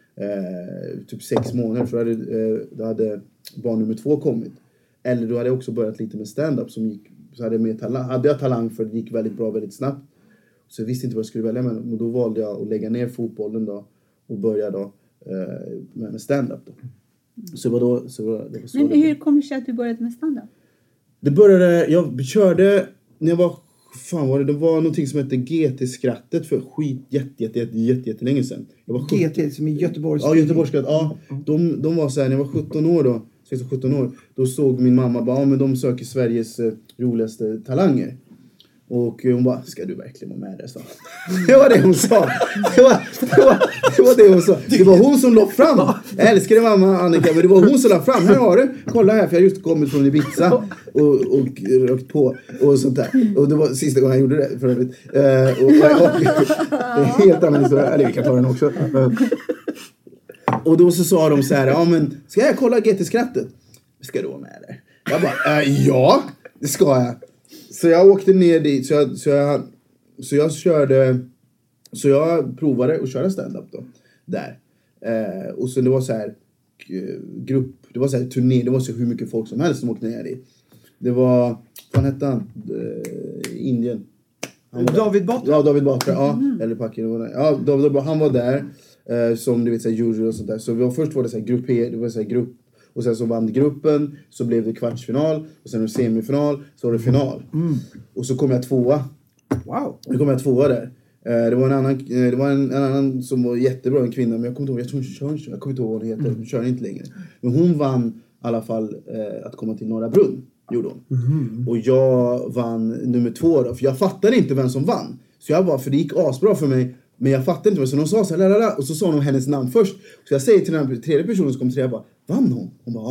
Eh, typ sex månader så hade, eh, då hade barn nummer två kommit. Eller då hade jag också börjat lite med stand-up som gick, så hade jag mer talang, hade jag talang för det gick väldigt bra väldigt snabbt. Så jag visste inte vad jag skulle välja med, och då valde jag att lägga ner fotbollen då och börja då eh, med, med stand-up då. Så var då så var det så. Men hur kom det sig att du började med stand-up? Det började, jag körde när jag var fan var det, det var någonting som hette G T-skrattet för skit jätte jätte jätte jätte, jätte länge sedan. Jag var G T som i Göteborgs. Ja, Göteborgsskatt. Ja, de de var så här när jag var sjutton år då, sexton sjutton år, då såg min mamma bara, ja men de söker Sveriges eh, roligaste talanger. Och hon bara, ska du verkligen vara med där? Så. Det var det hon sa. Det var, det, var, det var det hon sa. Det var hon som la fram. Jag älskar det mamma Annika, men det var hon som la fram. Här har du. Kolla här, för jag har just kommit från Ibiza. Och, och rökt på. Och sånt där. Och det var sista gången jag gjorde det för övrigt. Uh, och, och, och, helt annan historia. Eller vi kan ta den också. Uh. Och då så sa de så här, ja men ska jag kolla G T-skrattet? Ska du vara med där? Jag bara, uh, ja, det ska jag. Så jag åkte ner dit, så jag, så jag, så jag körde, så jag provade att köra stand-up då, där. Eh, och så det var så här grupp, det var så här turné, det var så hur mycket folk som helst som åkte ner dit. Det var, vad hette han? Eh, Indien. Han David Batra? Ja, David Batra, ja. Mm. Eller Packen, ja, David, han var där, eh, som du vet, så här, jury och sånt där. Så vi var, först var det så här grupp, det var så här grupp. Och sen så vann gruppen, så blev det kvartsfinal. Och sen var det semifinal, så var det final. Mm. Och så kom jag tvåa. Wow. Då kom jag tvåa där. Eh, det var en annan, det var en, en annan som var jättebra, en kvinna. Men jag kommer inte ihåg, jag tror hon kör, jag kommer inte ihåg vad hon heter. Hon kör inte längre. Men hon vann i alla fall eh, att komma till Norra Brunn. Gjorde hon. Mm. Och jag vann nummer två då. För jag fattade inte vem som vann. Så jag bara, för det gick asbra för mig. Men jag fattade inte vad, så de sa så här, lalala, och så sa de hennes namn först. Så jag säger till den tredje personen som kom till det, jag bara, vann hon? Hon bara, ja.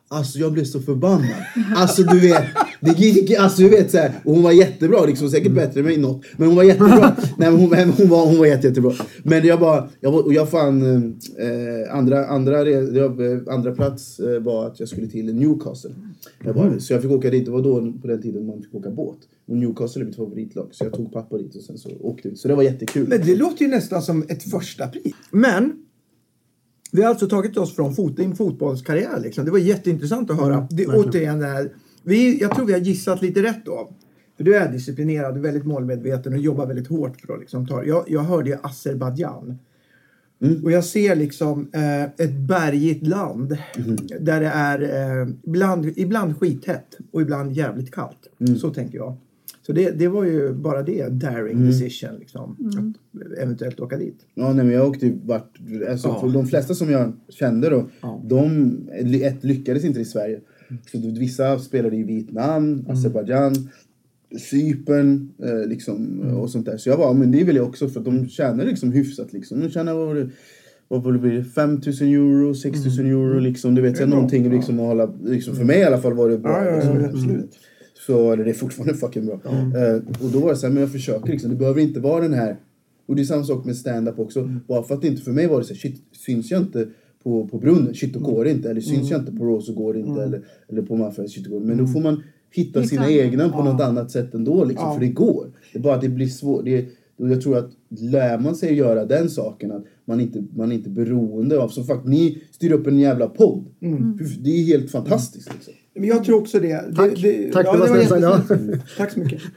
Alltså jag blev så förbannad. Alltså du vet, det gick, alltså du vet så här, och hon var jättebra liksom, säkert bättre än mig något, men hon var jättebra. Nej, men hon, hon var hon var jätte, jättebra. Men jag bara jag var, och jag fann eh, andra andra andra plats eh, var att jag skulle till Newcastle. Jag bara, så jag fick åka dit, det var då på den tiden man fick åka båt. Och Newcastle är mitt favoritlag, så jag tog pappa dit och sen så åkte vi. Så det var jättekul. Men det låter ju nästan som ett första pris. Men vi har alltså tagit oss från fot, din fotbollskarriär liksom. Det var jätteintressant att höra. Det, återigen där, vi, jag tror vi har gissat lite rätt då. För du är disciplinerad, du är väldigt målmedveten och jobbar väldigt hårt för att liksom ta. Jag, jag hörde ju Azerbaijan. Mm. Och jag ser liksom eh, ett bergigt land. Mm. Där det är eh, ibland, ibland skithett och ibland jävligt kallt. Mm. Så tänker jag. Så det, det var ju bara det, daring mm. decision liksom, mm. att eventuellt åka dit. Ja, nej, men jag åkte vart, alltså, ja. För de flesta som jag kände då, ja. de ett, lyckades inte i Sverige. Mm. Så vissa spelade i Vietnam, mm. Azerbaijan, Cypern eh, liksom, mm. och sånt där. Så jag var, men det vill jag också, för att de tjänar liksom hyfsat liksom. De tjänar vad det, vad det blir, fem tusen euro, sex tusen mm. euro liksom, du vet, så någonting liksom, att hålla, liksom, för mig i alla fall var det bra. Ja, ja, ja, liksom. absolut. Mm. Så det är fortfarande fucking bra. Mm. Uh, och då var det så här, men jag försöker liksom, det behöver inte vara den här. Och det är samma sak med stand-up också. Mm. Bara för att inte, för mig var det så här, shit, syns jag inte på, på brunnen, shit då går det inte. Eller syns mm. jag inte på Rose så går det inte. Mm. Eller, eller på Mafia, shit då går det. Men då får man hitta sina Exakt. egna på ja. något annat sätt ändå liksom, ja. för det går. Det är bara att det blir svårt. Det är, jag tror att lär man sig göra den saken, att man inte, man är inte beroende av, som faktiskt ni styr upp en jävla podd. Mm. Det är helt fantastiskt liksom. Men jag tror också det. Tack, det, det, Tack, ja, det var det var snällt. Tack så mycket.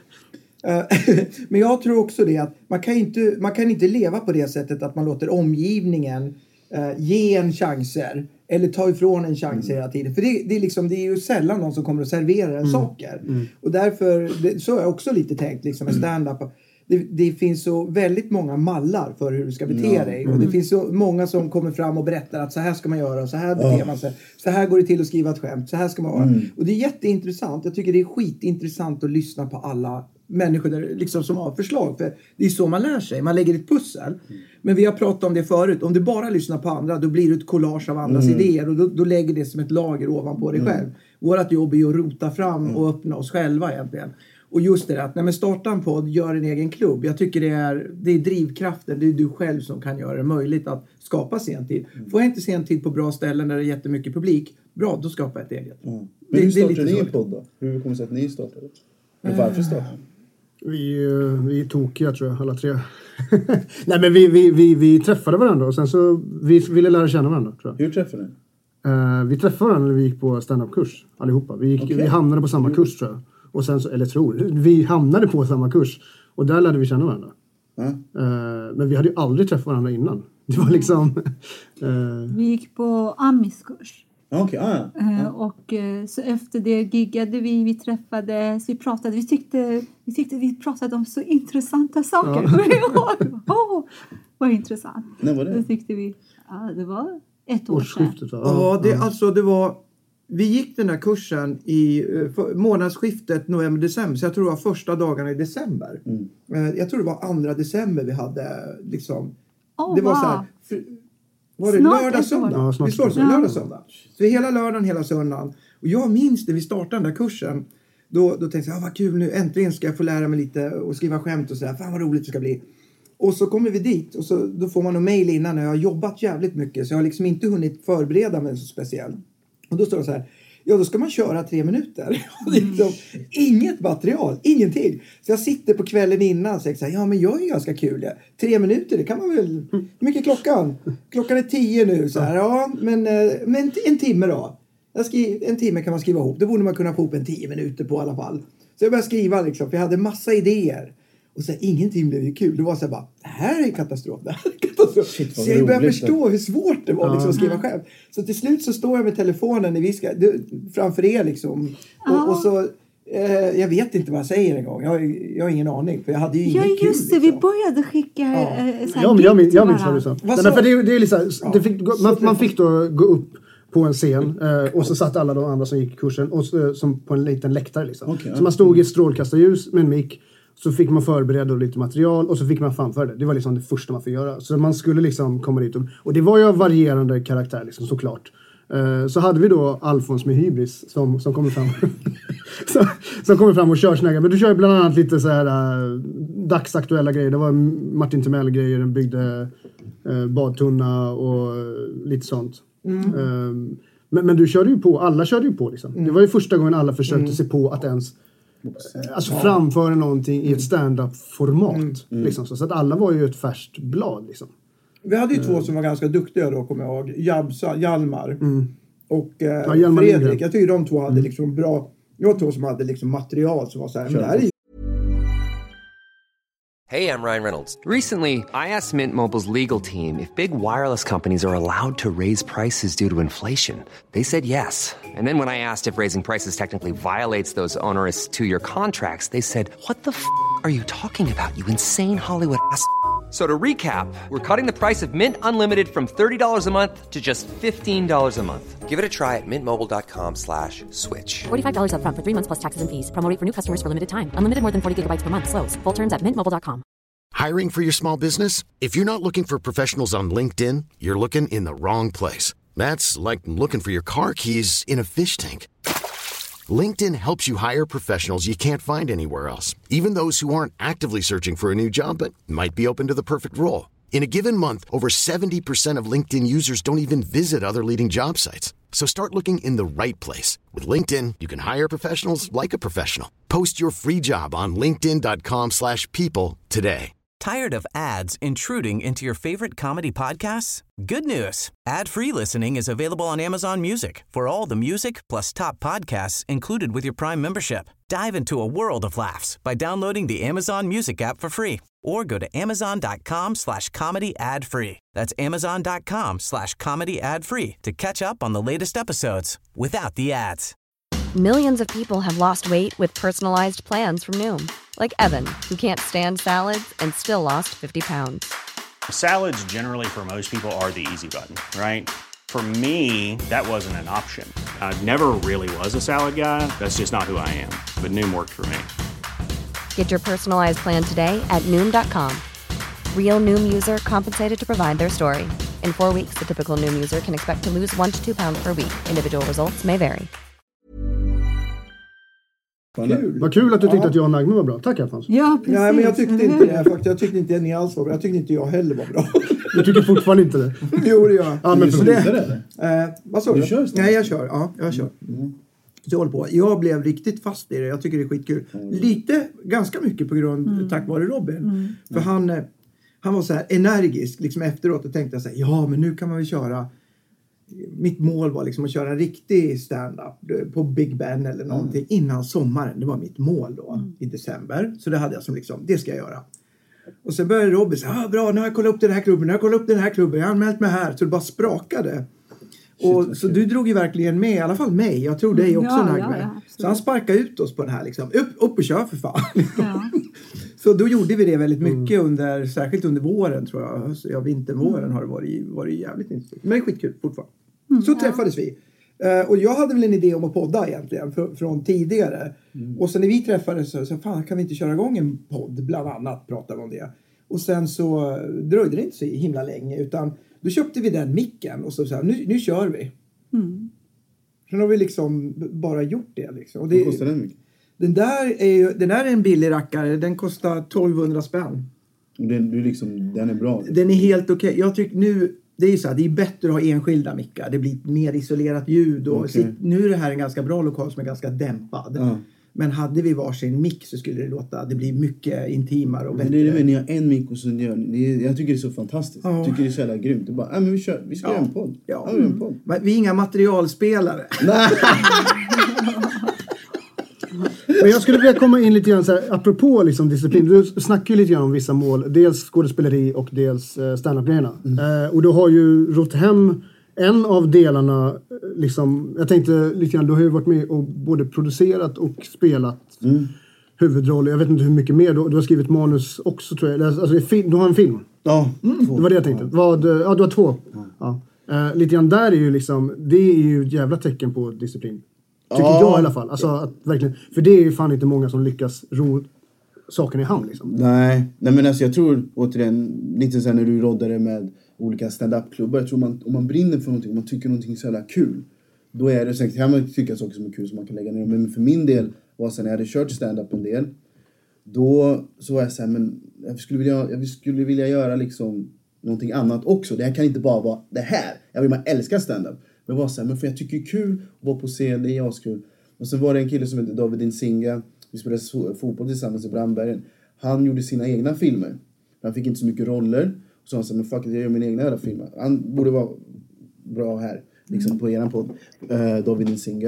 Men jag tror också det att man kan inte, man kan inte leva på det sättet att man låter omgivningen uh, ge en chanser eller ta ifrån en chans mm. hela tiden. För det, det, är liksom, det är ju sällan någon som kommer att servera en mm. saker. Mm. Och därför, det, så har jag också lite tänkt liksom med stand-up. Det, det finns så väldigt många mallar för hur du ska bete ja. dig. Och det finns så många som kommer fram och berättar att så här ska man göra. Så här beter ja. man sig. Så här går det till att skriva ett skämt. Så här ska man vara. Mm. Och det är jätteintressant. Jag tycker det är skitintressant att lyssna på alla människor där, liksom, som har förslag. För det är så man lär sig. Man lägger ett pussel. Mm. Men vi har pratat om det förut. Om du bara lyssnar på andra, då blir det ett collage av andras mm. idéer. Och då, då lägger det som ett lager ovanpå dig mm. själv. Vårat jobb är ju att rota fram mm. och öppna oss själva egentligen. Och just det att när man startar en podd, gör en egen klubb. Jag tycker det är, det är drivkraften. Det är du själv som kan göra det möjligt att skapa sentid. Får jag inte sentid på bra ställen där det är jättemycket publik, bra, då skapar jag ett eget. Mm. Men det, hur startade ni en podd då? Hur kommer det sig att ni startade? Men varför startade vi? Vi är tokiga tror jag, alla tre. Nej men vi, vi, vi, vi träffade varandra och sen så vi ville lära känna varandra tror jag. Hur träffade ni? Uh, vi träffade varandra när vi gick på stand-up-kurs allihopa. Vi, gick, okay. vi hamnade på samma mm. kurs tror jag. Och sen så, eller tror, vi hamnade på samma kurs. Och där lärde vi känna varandra. Mm. Uh, men vi hade ju aldrig träffat varandra innan. Det var liksom... Uh... Vi gick på Amis-kurs. Okay, ah, ja. uh, och uh, så efter det giggade vi, vi träffades, vi pratade, vi tyckte vi, tyckte vi pratade om så intressanta saker. Ja. oh, vad intressant. När var det? Det tyckte vi, ja det var ett år sedan. Ja, det, alltså det var... Vi gick den här kursen i uh, månadsskiftet november-december. Så jag tror det var första dagarna i december. Mm. Uh, jag tror det var andra december vi hade liksom... Oh, det var wow. så här... För, var det snart lördag söndag? Ja, snart. Vi står så ja. lördag söndag. Så hela lördagen, hela söndagen. Och jag minns när vi startade den där kursen. Då, då tänkte jag, ah, vad kul nu. Äntligen ska jag få lära mig lite och skriva skämt och sådär. Fan vad roligt det ska bli. Och så kommer vi dit och så, då får man en mejl innan. Jag har jobbat jävligt mycket så jag har liksom inte hunnit förbereda mig så speciellt. Och då står det så här, ja då ska man köra tre minuter. Och det är liksom, inget material, ingenting. Så jag sitter på kvällen innan och säger så här, ja men jag är ganska kul. Ja. Tre minuter, det kan man väl, hur mycket är klockan? Klockan är tio nu, så här, ja men, men en timme då. Jag skri, en timme kan man skriva ihop, det borde man kunna få ihop en tio minuter på i alla fall. Så jag började skriva liksom, för jag hade massa idéer. Och så här, ingenting blev ju kul. Det var så här bara, det här är katastrof. Det här är katastrof. Shit, så jag började förstå hur svårt det var liksom, att skriva själv. Så till slut så står jag med telefonen när vi ska, du, framför er liksom. Och, och så, eh, jag vet inte vad jag säger en gång. Jag, jag har ingen aning. För jag hade ju ingen ja, kul. Ja just det, liksom. Vi började skicka ja. eh, så här ja, men jag, jag, jag minns vad du sa. Vad så? Det, det är liksom, ja. det fick, man, man fick då gå upp på en scen eh, och så satt alla de andra som gick i kursen och, eh, som på en liten läktare liksom. Okay, så man stod i ett strålkastarljus med en mick. Så fick man förbereda lite material och så fick man framföra det. Det var liksom det första man fick göra. Så man skulle liksom komma dit. Och, och det var ju av varierande karaktär liksom, såklart. Eh, så hade vi då Alfons med hybris som, som kommer fram som, som kommer fram och kör sina grejer. Men du kör bland annat lite så här uh, dagsaktuella grejer. Det var Martin Timell-grejer, den byggde uh, badtunna och lite sånt. Mm. Um, men, men du körde ju på, alla körde ju på liksom. Mm. Det var ju första gången alla försökte mm. se på att ens uh, alltså framföra någonting i ett stand-up-format. Mm. Mm. Liksom, så, så att alla var ju ett färskt blad liksom. Vi hade ju mm. två som var ganska duktiga då, kommer jag ihåg. Jabsa, Hjalmar mm. och eh, ja, Hjalmar Fredrik. Lindgren. Jag tycker de två hade liksom bra... Jag tror som hade liksom material som var så här... Men det här är ju... Hey, I'm Ryan Reynolds. Recently, I asked Mint Mobile's legal team if big wireless companies are allowed to raise prices due to inflation. They said yes. And then when I asked if raising prices technically violates those onerous two-year contracts, they said, what the f*** are you talking about, you insane Hollywood ass? So to recap, we're cutting the price of Mint Unlimited from thirty dollars a month to just fifteen dollars a month. Give it a try at mintmobile.com slash switch. forty-five dollars up front for three months plus taxes and fees. Promo rate for new customers for limited time. Unlimited more than forty gigabytes per month. Slows full terms at mint mobile dot com. Hiring for your small business? If you're not looking for professionals on LinkedIn, you're looking in the wrong place. That's like looking for your car keys in a fish tank. LinkedIn helps you hire professionals you can't find anywhere else, even those who aren't actively searching for a new job but might be open to the perfect role. In a given month, over seventy percent of LinkedIn users don't even visit other leading job sites. So start looking in the right place. With LinkedIn, you can hire professionals like a professional. Post your free job on linkedin dot com slash people today. Tired of ads intruding into your favorite comedy podcasts? Good news. Ad-free listening is available on Amazon Music for all the music plus top podcasts included with your Prime membership. Dive into a world of laughs by downloading the Amazon Music app for free or go to amazon.com slash comedy ad free. That's amazon.com slash comedy ad free to catch up on the latest episodes without the ads. Millions of people have lost weight with personalized plans from Noom. Like Evan, who can't stand salads and still lost fifty pounds. Salads generally for most people are the easy button, right? For me, that wasn't an option. I never really was a salad guy. That's just not who I am. But Noom worked for me. Get your personalized plan today at Noom dot com. Real Noom user compensated to provide their story. In four weeks, the typical Noom user can expect to lose one to two pounds per week. Individual results may vary. Kul. Vad kul att du tyckte ja. att jag och Nagme var bra. Tack Alfons. Ja, precis. Nej, men jag tyckte inte det faktiskt. Jag tyckte inte ni alls var bra. Jag tyckte inte jag heller var bra. Du tycker fortfarande inte det? Jo, det gör jag. Ja, men du det, det eh, vad sa du? Du kör? Nej, jag kör. Ja, jag kör. Mm. Så jag håller på. Jag blev riktigt fast i det. Jag tycker det är skitkul. Mm. Lite, ganska mycket på grund, mm. tack vare Robin. Mm. För han, han var så här energisk. Liksom efteråt och tänkte jag så här, ja men nu kan man väl köra. Mitt mål var liksom att köra en riktig stand-up på Big Ben eller någonting mm. innan sommaren. Det var mitt mål då mm. i december. Så det hade jag som liksom, det ska jag göra. Och sen började Robin säga, ah, bra, nu har jag kollat upp den här klubben, nu har jag kollat upp den här klubben, jag har anmält mig här. Så det bara sprakade. Och, Shit, så du drog ju verkligen med, i alla fall mig. Jag tror dig också, ja, Nagme. Ja, ja, så han sparkade ut oss på den här liksom. Upp, upp och kör för fan. Ja. Så då gjorde vi det väldigt mycket mm. under, särskilt under våren tror jag. Så ja, vintervåren mm. har det varit, varit jävligt intressant. Men det är skitkul fortfarande. Mm, så ja. träffades vi. Uh, och jag hade väl en idé om att podda egentligen för, från tidigare. Mm. Och sen när vi träffades så sa fan kan vi inte köra igång en podd bland annat, pratade vi om det. Och sen så dröjde det inte så himla länge utan då köpte vi den micken och så sa nu, nu kör vi. Mm. Sen har vi liksom bara gjort det liksom. Och det, vad kostar den micken? Den där är ju, den är en billig rackare, den kostar tolvhundra spänn. Den, du liksom, den är bra. Den är helt okej. Okay. Jag tycker nu, det är ju så här, det är bättre att ha enskilda mickar. Det blir mer isolerat ljud. Och okay. Nu är det här en ganska bra lokal som är ganska dämpad. Ja. Men hade vi varsin mick så skulle det låta, det blir mycket intimare och bättre. Men det är det, ni har en mick och så gör ni, jag tycker det är så fantastiskt. Ja. Jag tycker det är så jävla grymt. Det är bara, ja men vi kör, vi ska ja. göra en podd. Ja. Ja, vi, en podd. Men vi är inga materialspelare. Nej. Men jag skulle vilja komma in lite grann så här, apropå liksom disciplin. Du snackar ju lite grann om vissa mål. Dels skådespeleri och dels uh, stand-up-grejerna. Mm. Uh, och du har ju rott hem en av delarna. Liksom, jag tänkte lite grann, du har ju varit med och både producerat och spelat mm. huvudroll. Jag vet inte hur mycket mer. Du, du har skrivit manus också tror jag. Alltså, du har en film. Ja. Mm. Det var det jag tänkte. Vad, ja, du har två. Mm. Ja. Uh, lite grann där är ju liksom, det är ju ett jävla tecken på disciplin. Tycker ja. jag i alla fall. Alltså, att, verkligen, för det är ju fan inte många som lyckas ro saken i hamn. Liksom. Nej. Nej, men alltså jag tror återigen lite sen när du roddade med olika stand-up-klubbar. Jag tror man, om man brinner för någonting, om man tycker någonting så jävla kul, då är det säkert, kan man tycka saker som är kul som man kan lägga ner. Men för min del var sen när jag hade kört stand-up en del, då så var jag så här, men jag skulle vilja, jag skulle vilja göra liksom någonting annat också. Det här kan inte bara vara det här. Jag vill man älskar stand-up. Men var så här, men för jag tycker det är kul att vara på scen, det är askul. Och sen var det en kille som heter David Nzinga. Vi spelade fotboll tillsammans i Brandbergen. Han gjorde sina egna filmer. Han fick inte så mycket roller. Och så han sa, men fuck it, jag gör mina egna jävla filmer. Han borde vara bra här. Liksom på eran podd. Uh, David Nzinga.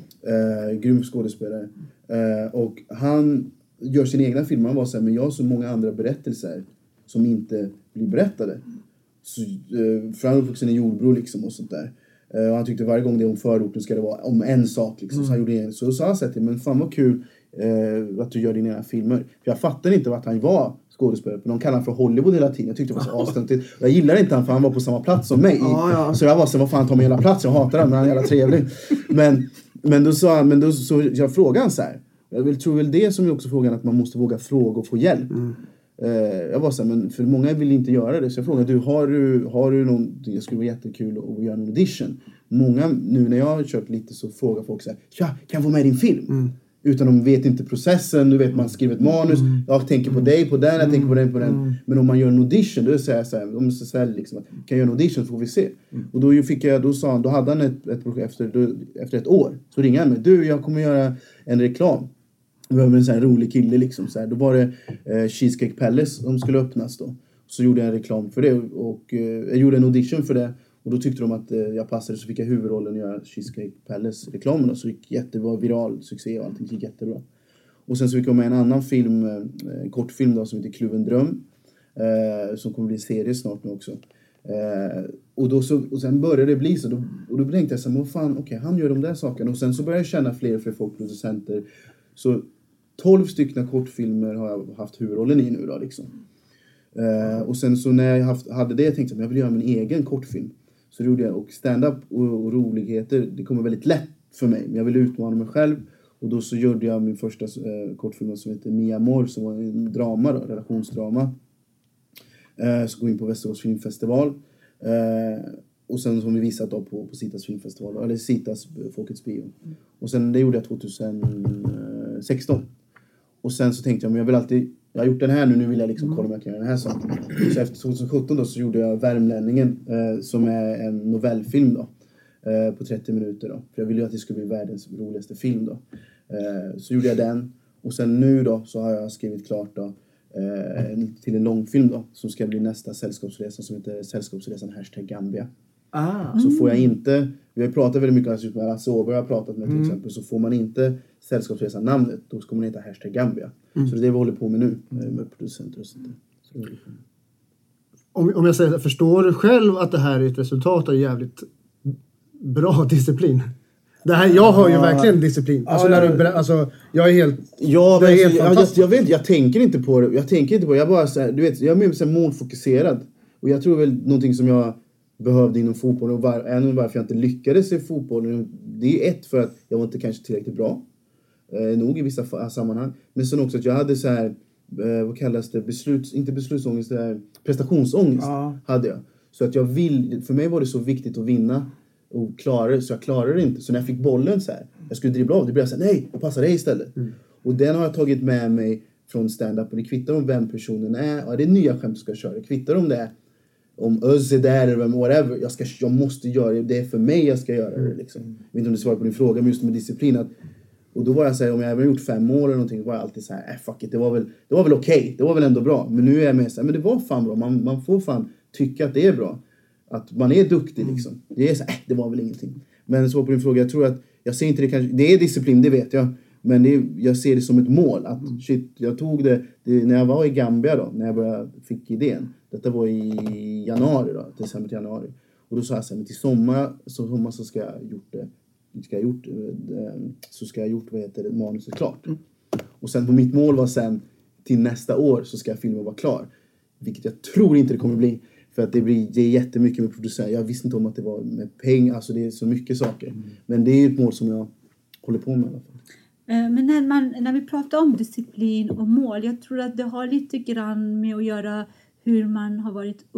Uh, grym skådespelare. Uh, och han gör sina egna filmer. Han var så här, men jag har så många andra berättelser som inte blir berättade. Så, uh, för han är uppvuxen i Jordbro liksom och sånt där. Uh, och han tyckte varje gång det är om förorten ska det vara om en sak liksom. Mm. Så han gjorde en. Så sa han så till, men fan vad kul uh, att du gör dina filmer. För jag fattade inte vart han var skådespelare. De kallar han för Hollywood hela tiden. Jag tyckte det var så avständigt. Jag gillar inte han för han var på samma plats som mig. Ja, ja. Så jag var så, vad fan tar mig hela plats? Jag hatar han, men han är jävla trevlig. Men, men då sa han, men då så jag frågade han så här. Jag vill, tror väl det som är också frågan, att man måste våga fråga och få hjälp. Mm. Uh, jag var så här, men för många vill inte göra det. Så jag frågade, du, har du, har du någonting, det skulle vara jättekul att göra en audition. Många, nu när jag har kört lite så frågar folk så här, ja, kan jag få med din film? Mm. Utan de vet inte processen, du vet man skriver ett manus, mm. jag tänker på dig, på den, jag tänker på den, på den. Mm. Men om man gör en audition, då säger jag så här, de måste svälja liksom, kan jag göra en audition så får vi se. Mm. Och då fick jag, då sa han, då hade han ett, ett projekt efter, då, efter ett år. Så ringade han mig, du jag kommer göra en reklam. Vi var en sån här rolig kille liksom. Så här. Då var det eh, Cheesecake Palace som skulle öppnas då. Så gjorde jag en reklam för det. Och eh, jag gjorde en audition för det. Och då tyckte de att eh, jag passade, så fick jag huvudrollen att göra Cheesecake Palace-reklamen. Så det gick jättebra, viral succé och allting gick jättebra. Och sen så fick jag med en annan film, eh, en kortfilm då, som heter Kluven Dröm. Eh, som kommer bli serie snart nu också. Eh, och, då så, och sen började det bli så. Då, och då tänkte jag så här, vad fan, okej, okay, han gör de där sakerna. Och sen så började jag känna fler och fler folk, producenter. Så tolv stycken kortfilmer har jag haft huvudrollen i nu då liksom. Uh, och sen så när jag haft, hade det, jag tänkte att jag vill göra min egen kortfilm. Så gjorde jag, och stand-up och, och roligheter, det kommer väldigt lätt för mig. Men jag ville utmana mig själv. Och då så gjorde jag min första uh, kortfilm som heter Mi Amor, som var en drama då, relationsdrama. Uh, så går in på Västerås filmfestival. Uh, och sen som vi visat då på, på Citas filmfestival, eller Citas Folkets bio. Mm. Och sen det gjorde jag tjugohundrasexton. Och sen så tänkte jag, men jag vill alltid, jag har gjort den här nu, nu vill jag liksom kolla om jag kan göra den här saken. Så efter tjugosjutton då så gjorde jag Värmlänningen, eh, som är en novellfilm då. Eh, på trettio minuter då. För jag ville ju att det skulle bli världens roligaste film då. Eh, så gjorde jag den. Och sen nu då så har jag skrivit klart då. Eh, till en långfilm då. Som ska bli nästa sällskapsresa, som heter Sällskapsresan hashtag Gambia. Ah. Så får jag inte, vi har pratat väldigt mycket med Lasse Åberg har pratat med till mm. exempel, så får man inte Sällskapsresan namnet, då ska man heta hashtag Gambia. Mm. Så det är det vi håller på med nu med producenter och sånt där. Så om, om jag säger så, förstår du själv att det här är ett resultat av jävligt bra disciplin? Det här, jag har ju ah. verkligen disciplin. Alltså, ah, när du, alltså jag är helt, ja, men, är helt jag, jag, jag vet inte, jag tänker inte på det. Jag tänker inte på det. Jag bara så här, du vet, jag är mer så här målfokuserad. Och jag tror väl någonting som jag behövde inom fotbollen, och var, även varför jag inte lyckades i fotbollen, det är ett för att jag var inte kanske tillräckligt bra eh, nog i vissa sammanhang, men sen också att jag hade så här eh, vad kallas det, besluts, inte beslutsångest, det här, prestationsångest ja. hade jag, så att jag vill, för mig var det så viktigt att vinna och klara det, så jag klarade det inte, så när jag fick bollen så här, jag skulle dribbla av, det blev jag så här, nej, jag passar dig istället. Mm. Och den har jag tagit med mig från stand-up, och det kvittar om vem personen är, och det är nya skämt som ska köra, det kvittar om det är om Özz är där eller whatever, jag, ska, jag måste göra det, det är för mig jag ska göra det liksom. Jag vet inte om du svarar på din fråga, men just med disciplin att, och då var jag så här, om jag hade gjort fem mål eller någonting, var jag alltid så här, äh, fuck it, det var väl, det var väl okej, okay. Det var väl ändå bra, men nu är jag med så här, men det var fan bra, man, man får fan tycka att det är bra, att man är duktig liksom, det är så här, äh, det var väl ingenting. Men så på din fråga, jag tror att, jag ser inte det kanske, det är disciplin, det vet jag, men det är, jag ser det som ett mål, att shit, jag tog det, det när jag var i Gambia då, när jag började, fick idén. Detta var i januari då, december till januari. Och då sa jag så här, men till sommar, så, sommar så ska jag gjort det, ska jag gjort, så ska jag gjort, vad heter det, manuset klart. Mm. Och sen på mitt mål var sen, till nästa år så ska filmen vara klar. Vilket jag tror inte det kommer bli. För att det blir, det är jättemycket med producenter. Jag visste inte om att det var med pengar, alltså det är så mycket saker. Mm. Men det är ett mål som jag håller på med i alla fall. Men när, man, när vi pratar om disciplin och mål, jag tror att det har lite grann med att göra hur man har varit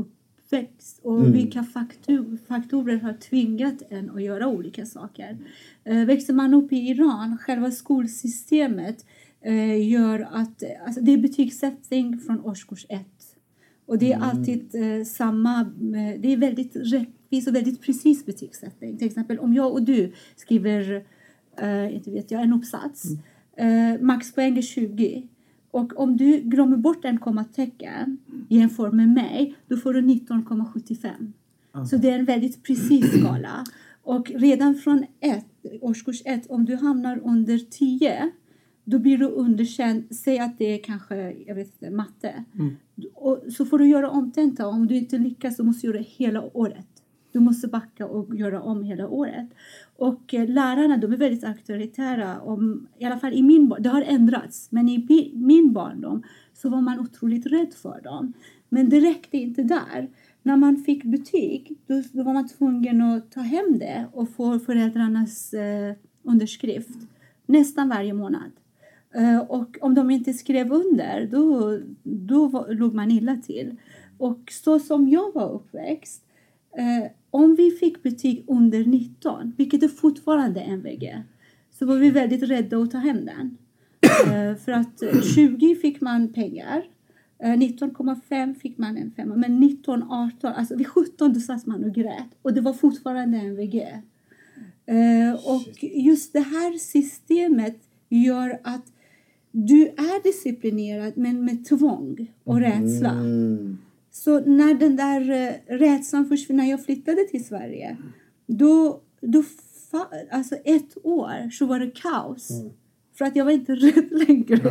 uppväxt och mm. vilka faktor, faktorer har tvingat en att göra olika saker. Eh, växer man upp i Iran, själva skolsystemet eh, gör att alltså, det är betygssättning från årskurs ett. Och det är mm. alltid eh, samma, eh, det är väldigt rättvis och väldigt precis betygssättning. Till exempel om jag och du skriver eh, inte vet jag, en uppsats, mm. eh, maxpoäng är tjugo. Och om du glömmer bort en kommatecken jämfört med mig, då får du nitton komma sjuttiofem. Mm. Så det är en väldigt precis skala. Och redan från ett, årskurs ett, om du hamnar under tio, då blir du underkänd. Säg att det är kanske, jag vet inte, matte. Mm. Och så får du göra omtenta. Om du inte lyckas så måste du göra hela året. Du måste backa och göra om hela året. Och eh, lärarna, de är väldigt auktoritära. Om, i alla fall i min barndom, det har ändrats. Men i min barndom så var man otroligt rädd för dem. Men det räckte inte där. När man fick betyg, då, då var man tvungen att ta hem det och få föräldrarnas eh, underskrift. Nästan varje månad. Uh, och om de inte skrev under, då, då var, låg man illa till. Och så som jag var uppväxt, uh, om vi fick betyg under nitton, vilket är fortfarande en V G, så var vi väldigt rädda att ta hem den. Uh, för att tjugo fick man pengar, uh, nitton komma fem fick man en femma, men nitton, arton, alltså vid sjutton då satt man och grät. Och det var fortfarande en V G. Uh, och just det här systemet gör att du är disciplinerad men med tvång och rädsla. Mm. Så när den där uh, rädslan försvinner, när jag flyttade till Sverige, då, då fa- alltså ett år så var det kaos. Mm. För att jag var inte rädd längre.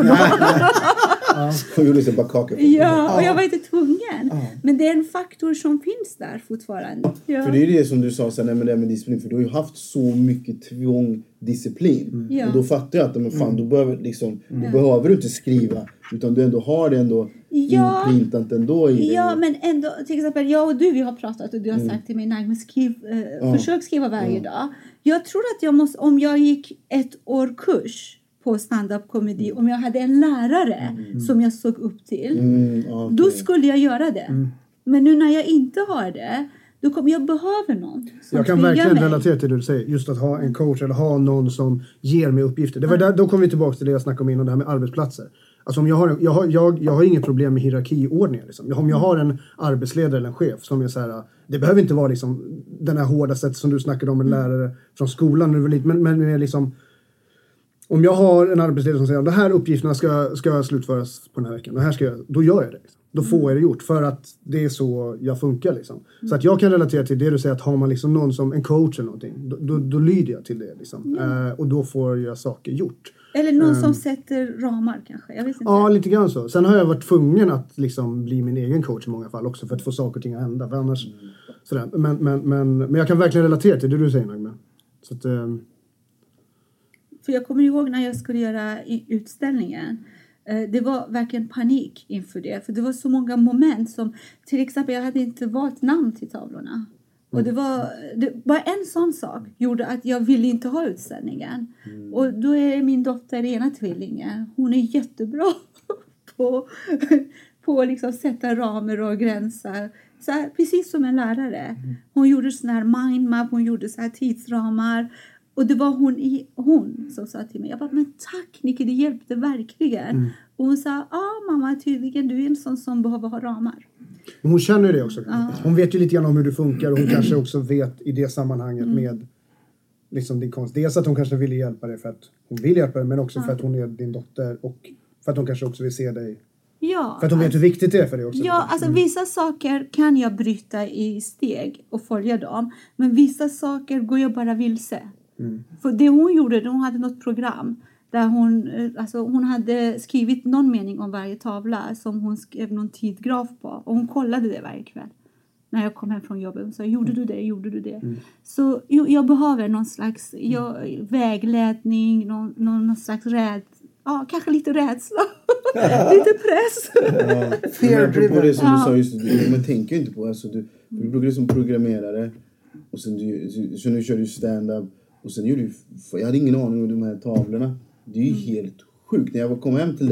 Ja, och jag var inte tvungen. Ja. Men det är en faktor som finns där fortfarande. Ja. För det är det som du sa sen med det med disciplin. För du har ju haft så mycket tvång disciplin. Mm. Ja. Och då fattar jag att men fan, då, behöver, liksom, mm. då behöver du inte skriva. Utan du ändå har det ändå ja. inprintat ändå i Ja, det. Men ändå, till exempel jag och du, vi har pratat och du har mm. sagt till mig, nej, skriv, eh, ja. försök skriva varje ja. dag. Jag tror att jag måste, om jag gick ett år kurs på stand-up komedi, om jag hade en lärare mm. som jag såg upp till, mm, okay. då skulle jag göra det. Mm. Men nu när jag inte har det, då kommer jag behöver någon. Jag kan verkligen mig. relatera till det du säger. Just att ha en coach eller ha någon som ger mig uppgifter. Det var där, då kommer vi tillbaka till det jag snackade om innan, det här med arbetsplatser. Alltså om jag har, jag har, jag, jag har inget problem med hierarkiordningar. Liksom. Om jag har en arbetsledare eller en chef som är så här, det behöver inte vara liksom den här hårda sättet som du snackade om, en lärare från skolan. Men, men, men liksom, om jag har en arbetsledare som säger att de här uppgifterna ska, ska slutföras på den här veckan. Och här ska jag, då gör jag det. Liksom. Då får jag det gjort. För att det är så jag funkar. Liksom. Så att jag kan relatera till det du säger. Att har man liksom någon som en coach eller någonting. Då, då, då lyder jag till det. Liksom. Mm. Uh, och då får jag saker gjort. Eller någon um, som sätter ramar kanske. Jag vet inte. Ja, lite grann så. Sen har jag varit tvungen att liksom bli min egen coach i många fall. Också för att få saker och ting att hända. För annars, mm. sådär. Men, men, men, men jag kan verkligen relatera till det du säger, Nagme. Så att... Um, För jag kommer ihåg när jag skulle göra utställningen. Det var verkligen panik inför det. För det var så många moment som... Till exempel, jag hade inte valt namn till tavlorna. Mm. Och det var... Det, bara en sån sak gjorde att jag ville inte ha utställningen. Mm. Och då är min dotter ena tvillingen. Hon är jättebra på... på att liksom sätta ramar och gränser. Så här, precis som en lärare. Hon gjorde sån här mindmap. Hon gjorde så här tidsramar. Och det var hon, i, hon som sa till mig. Jag bara, men tack Nicky, det hjälpte verkligen. Mm. Och hon sa, ja ah, mamma, tydligen du är en sån som behöver ha ramar. Hon känner det också. Ja. Hon vet ju lite grann om hur det funkar. Och hon kanske också vet i det sammanhanget mm. med liksom din konst. Dels att hon kanske vill hjälpa dig för att hon vill hjälpa dig. Men också ja. för att hon är din dotter. Och för att hon kanske också vill se dig. Ja, för att hon vet hur viktigt det är för dig också. Ja, alltså mm. vissa saker kan jag bryta i steg och följa dem. Men vissa saker går jag bara vilse. Mm. För det hon gjorde, hon hade något program där hon, alltså hon hade skrivit någon mening om varje tavla som hon skrev någon tidgraf på. Och hon kollade det varje kväll när jag kom hem från jobbet. Hon sa, gjorde du det, gjorde du det? Mm. Så jag, jag behöver någon slags jag, vägledning, någon, någon slags räd, ja, kanske lite rädsla. Lite press. Ja. Fear driven. Det som du sa just, du, man tänker inte på, alltså du, du brukar som programmerare och sen du, så nu kör du stand-up. Och sen gjorde du, jag hade ingen aning om de här tavlorna. Det är ju mm. helt sjukt. När jag kom hem till dig,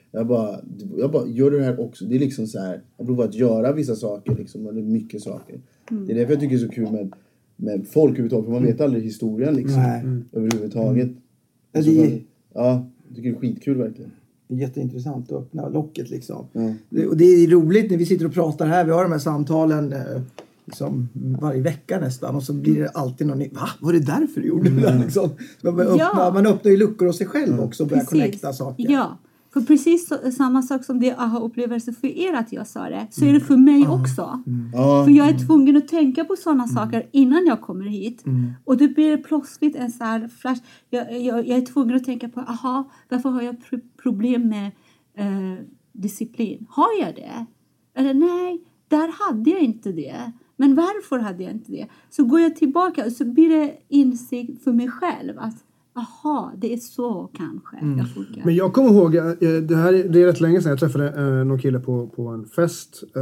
Jag bara, jag bara, gör det här också. Det är liksom så här, jag provar att göra vissa saker liksom, eller mycket saker. Mm. Det är därför jag tycker det är så kul med, med folk överhuvudtaget, för man vet aldrig historien liksom, mm. överhuvudtaget. Mm. Så, det... Ja, jag tycker det är skitkul verkligen. Det är jätteintressant att öppna locket liksom. Mm. Det, och det är roligt när vi sitter och pratar här, vi har de här samtalen eh, liksom, varje vecka nästan, och så blir det alltid någon, va? Var det därför du gjorde mm. det? Liksom. Man, öppnar, ja. man öppnar ju luckor hos sig själv mm. också och börjar connecta saker. Ja. För precis så, samma sak som det aha-upplevelse för er att jag sa det, så är det för mig mm. också. Mm. För jag är tvungen att tänka på sådana mm. saker innan jag kommer hit. Mm. Och det blir plötsligt en sån här flash. Jag, jag, jag är tvungen att tänka på, aha, varför har jag pr- problem med eh, disciplin? Har jag det? Eller nej, där hade jag inte det. Men varför hade jag inte det? Så går jag tillbaka och så blir det insikt för mig själv att aha, det är så kanske mm. jag funkar. Men jag kommer ihåg, det här det är rätt länge sedan jag träffade eh, någon kille på, på en fest. Eh,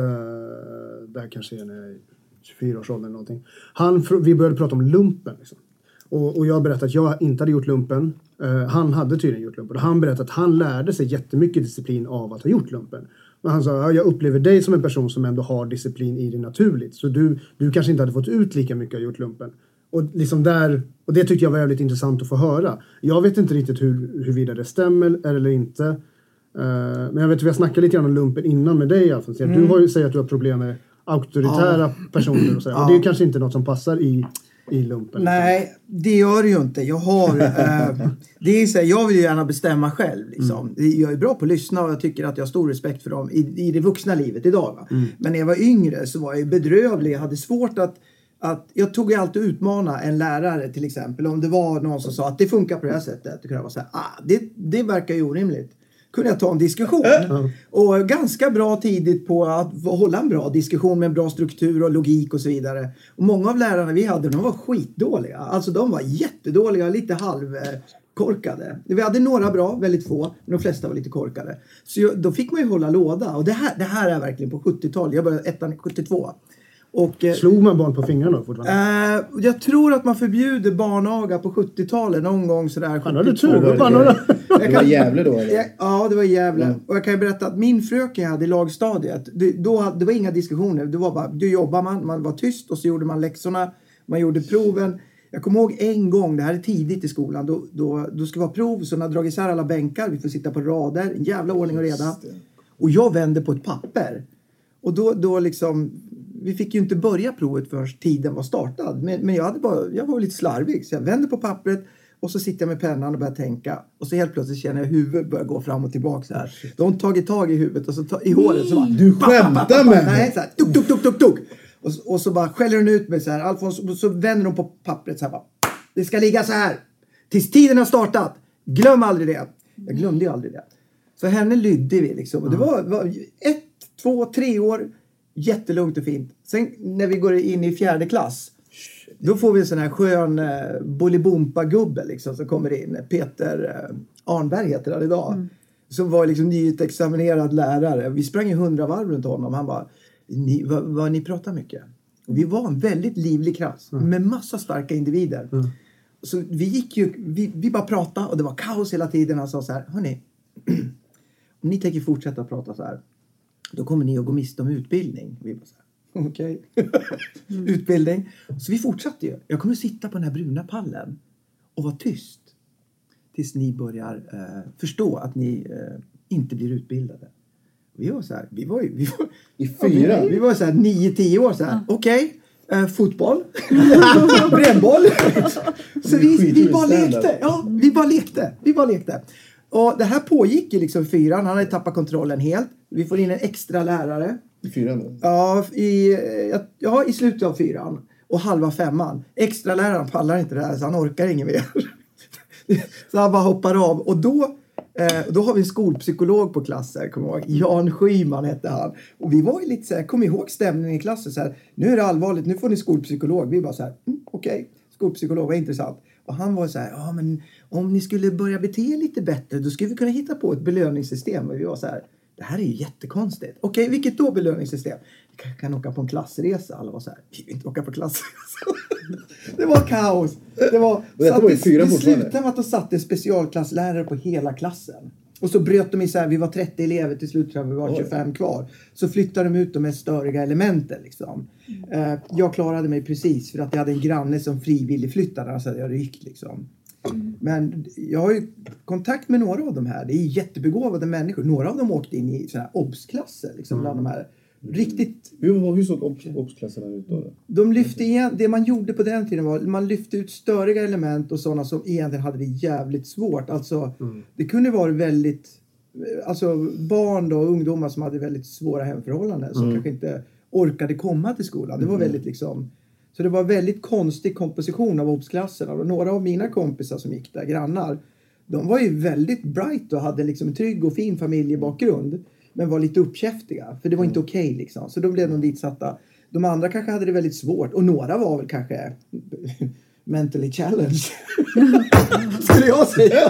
där kanske är när jag är tjugofyra års ålder eller någonting. Han, vi började prata om lumpen. Liksom. Och, och jag berättade att jag inte hade gjort lumpen. Eh, han hade tydligen gjort lumpen. Och han berättade att han lärde sig jättemycket disciplin av att ha gjort lumpen. Men han sa, jag upplever dig som en person som ändå har disciplin i det naturligt. Så du, du kanske inte hade fått ut lika mycket av gjort lumpen. Och, liksom där, och det tyckte jag var väldigt intressant att få höra. Jag vet inte riktigt hur, huruvida det stämmer eller inte. Uh, men jag vet att vi har snackat lite grann om lumpen innan med dig. Alltså. Mm. Du har ju sagt att du har problem med auktoritära ja. personer. Och, så. Ja. och det är kanske inte något som passar i, i lumpen. Nej, liksom. Det gör det ju inte. Jag har... uh, det är så här, jag vill ju gärna bestämma själv. Liksom. Mm. Jag är bra på att lyssna och jag tycker att jag har stor respekt för dem i, i det vuxna livet idag. Va? Mm. Men när jag var yngre så var jag bedrövlig. Jag hade svårt att... Att jag tog ju alltid utmana en lärare till exempel. Om det var någon som sa att det funkar på det här sättet. Det kunde jag vara så här, ah, det, det verkar ju orimligt. Kunde jag ta en diskussion. Mm. Och ganska bra tidigt på att hålla en bra diskussion med en bra struktur och logik och så vidare. Och många av lärarna vi hade, de var skitdåliga. Alltså de var jättedåliga, lite halvkorkade. Vi hade några bra, väldigt få. Men de flesta var lite korkade. Så jag, då fick man ju hålla låda. Och det här, det här är verkligen på sjuttiotalet. Jag började ettan sjuttiotvå. Och, slog man barn på fingrarna då fortfarande? Eh, jag tror att man förbjuder barnaga på sjuttiotalet någon gång sådär. Han hade tur. Det var, det var Gävle då? Eller? Jag, ja, det var Gävle. Mm. Och jag kan ju berätta att min fröken jag hade i lagstadiet, det, då, det var inga diskussioner. Det var bara, då jobbade man, man var tyst och så gjorde man läxorna, man gjorde proven. Jag kommer ihåg en gång, det här är tidigt i skolan, då, då, då ska vi ha prov, så har dragit isär alla bänkar, vi får sitta på rader, en jävla ordning och reda. Och jag vände på ett papper. Och då, då liksom... Vi fick ju inte börja provet förrän tiden var startad. Men, men jag, hade bara, jag var lite slarvig. Så jag vände på pappret och så sitter jag med pennan och börjar tänka. Och så helt plötsligt känner jag huvudet börjar gå fram och tillbaka så här. De har tagit tag i huvudet och så ta, i håret så bara... Du skämtar med mig! Nej, så här. Tuk, tuk, tuk, tuk, tuk. Och, och så bara skäller hon ut mig så här. Alfons, och så vänder de på pappret så här bara. Det ska ligga så här. Tills tiden har startat. Glöm aldrig det. Jag glömde ju aldrig det. Så henne lydde vi liksom. Och det var, var ett, två, tre år... Jättelugnt och fint. Sen när vi går in i fjärde klass. Då får vi en sån här skön eh, Bolibompa-gubbe liksom. Som kommer in. Peter eh, Arnberg heter han idag. Mm. Som var liksom nyutexaminerad lärare. Vi sprang i hundra varv runt honom. Han bara, ni, vad, vad ni pratar mycket. Och vi var en väldigt livlig klass. Mm. Med massa starka individer. Mm. Så vi gick ju, vi, vi bara pratade. Och det var kaos hela tiden. Han sa så här, hörni. Om ni tänker fortsätta prata så här. Då kommer ni att gå miste om utbildning. Vi bara så här, okej. Okay. mm. Utbildning. Så vi fortsatte ju. Jag kommer att sitta på den här bruna pallen. Och vara tyst. Tills ni börjar eh, förstå att ni eh, inte blir utbildade. Vi var så här. Vi var ju. Vi var, I fyra? Vi, vi var så här nio, tio år så här. Mm. Okej. Okay. Eh, fotboll. Brännboll. Så vi, vi bara lekte. Ja, vi bara lekte. Vi bara lekte. Och det här pågick ju liksom fyran. Han hade tappat kontrollen helt. Vi får in en extra lärare. I fyran då? Ja, i, ja, i slutet av fyran. Och halva femman. Extra läraren pallar inte det här så han orkar inget mer. Så han bara hoppar av. Och då, eh, då har vi en skolpsykolog på klassen. Kommer ihåg. Jan Skyman hette han. Och vi var ju lite så här, kom ihåg stämningen i klassen så här. Nu är det allvarligt, nu får ni skolpsykolog. Vi bara så här, mm, okej. Okay. Skolpsykolog var intressant. Och han var så här, ja men om ni skulle börja bete er lite bättre, då skulle vi kunna hitta på ett belöningssystem. Och vi var så här, det här är ju jättekonstigt. Okej, okay, vilket då belöningssystem? Vi kan, kan åka på en klassresa. Alla var så här, vi vill inte åka på klassresa. Det var kaos. Det var, det var ju fyra det slutade med att de satte en specialklasslärare på hela klassen. Och så bröt de i så här, vi var trettio elever till slut, tror jag vi var tjugofem kvar. Så flyttade de ut de mest störiga elementen liksom. Mm. Uh, jag klarade mig precis för att jag hade en granne som frivillig flyttade, så jag rykt liksom. Mm. Men jag har ju kontakt med några av de här. Det är jättebegåvade människor. Några av dem åkte in i såna här obsklasser liksom, mm. bland de här. Riktigt... Hur, hur såg obsklasserna ut då? De lyfte igen, det man gjorde på den tiden var man lyfte ut störiga element och sådana som egentligen hade det jävligt svårt. Alltså mm. det kunde vara väldigt, alltså barn då, ungdomar som hade väldigt svåra hemförhållanden som mm. kanske inte orkade komma till skolan. Det var väldigt liksom, så det var väldigt konstig komposition av obsklasserna. Och några av mina kompisar som gick där, grannar, de var ju väldigt bright och hade liksom en trygg och fin familjebakgrund. Men var lite uppkäftiga. För det var inte okej okay, liksom. Så då blev de ditsatta. De andra kanske hade det väldigt svårt. Och några var väl kanske mentally challenged. Skulle jag säga.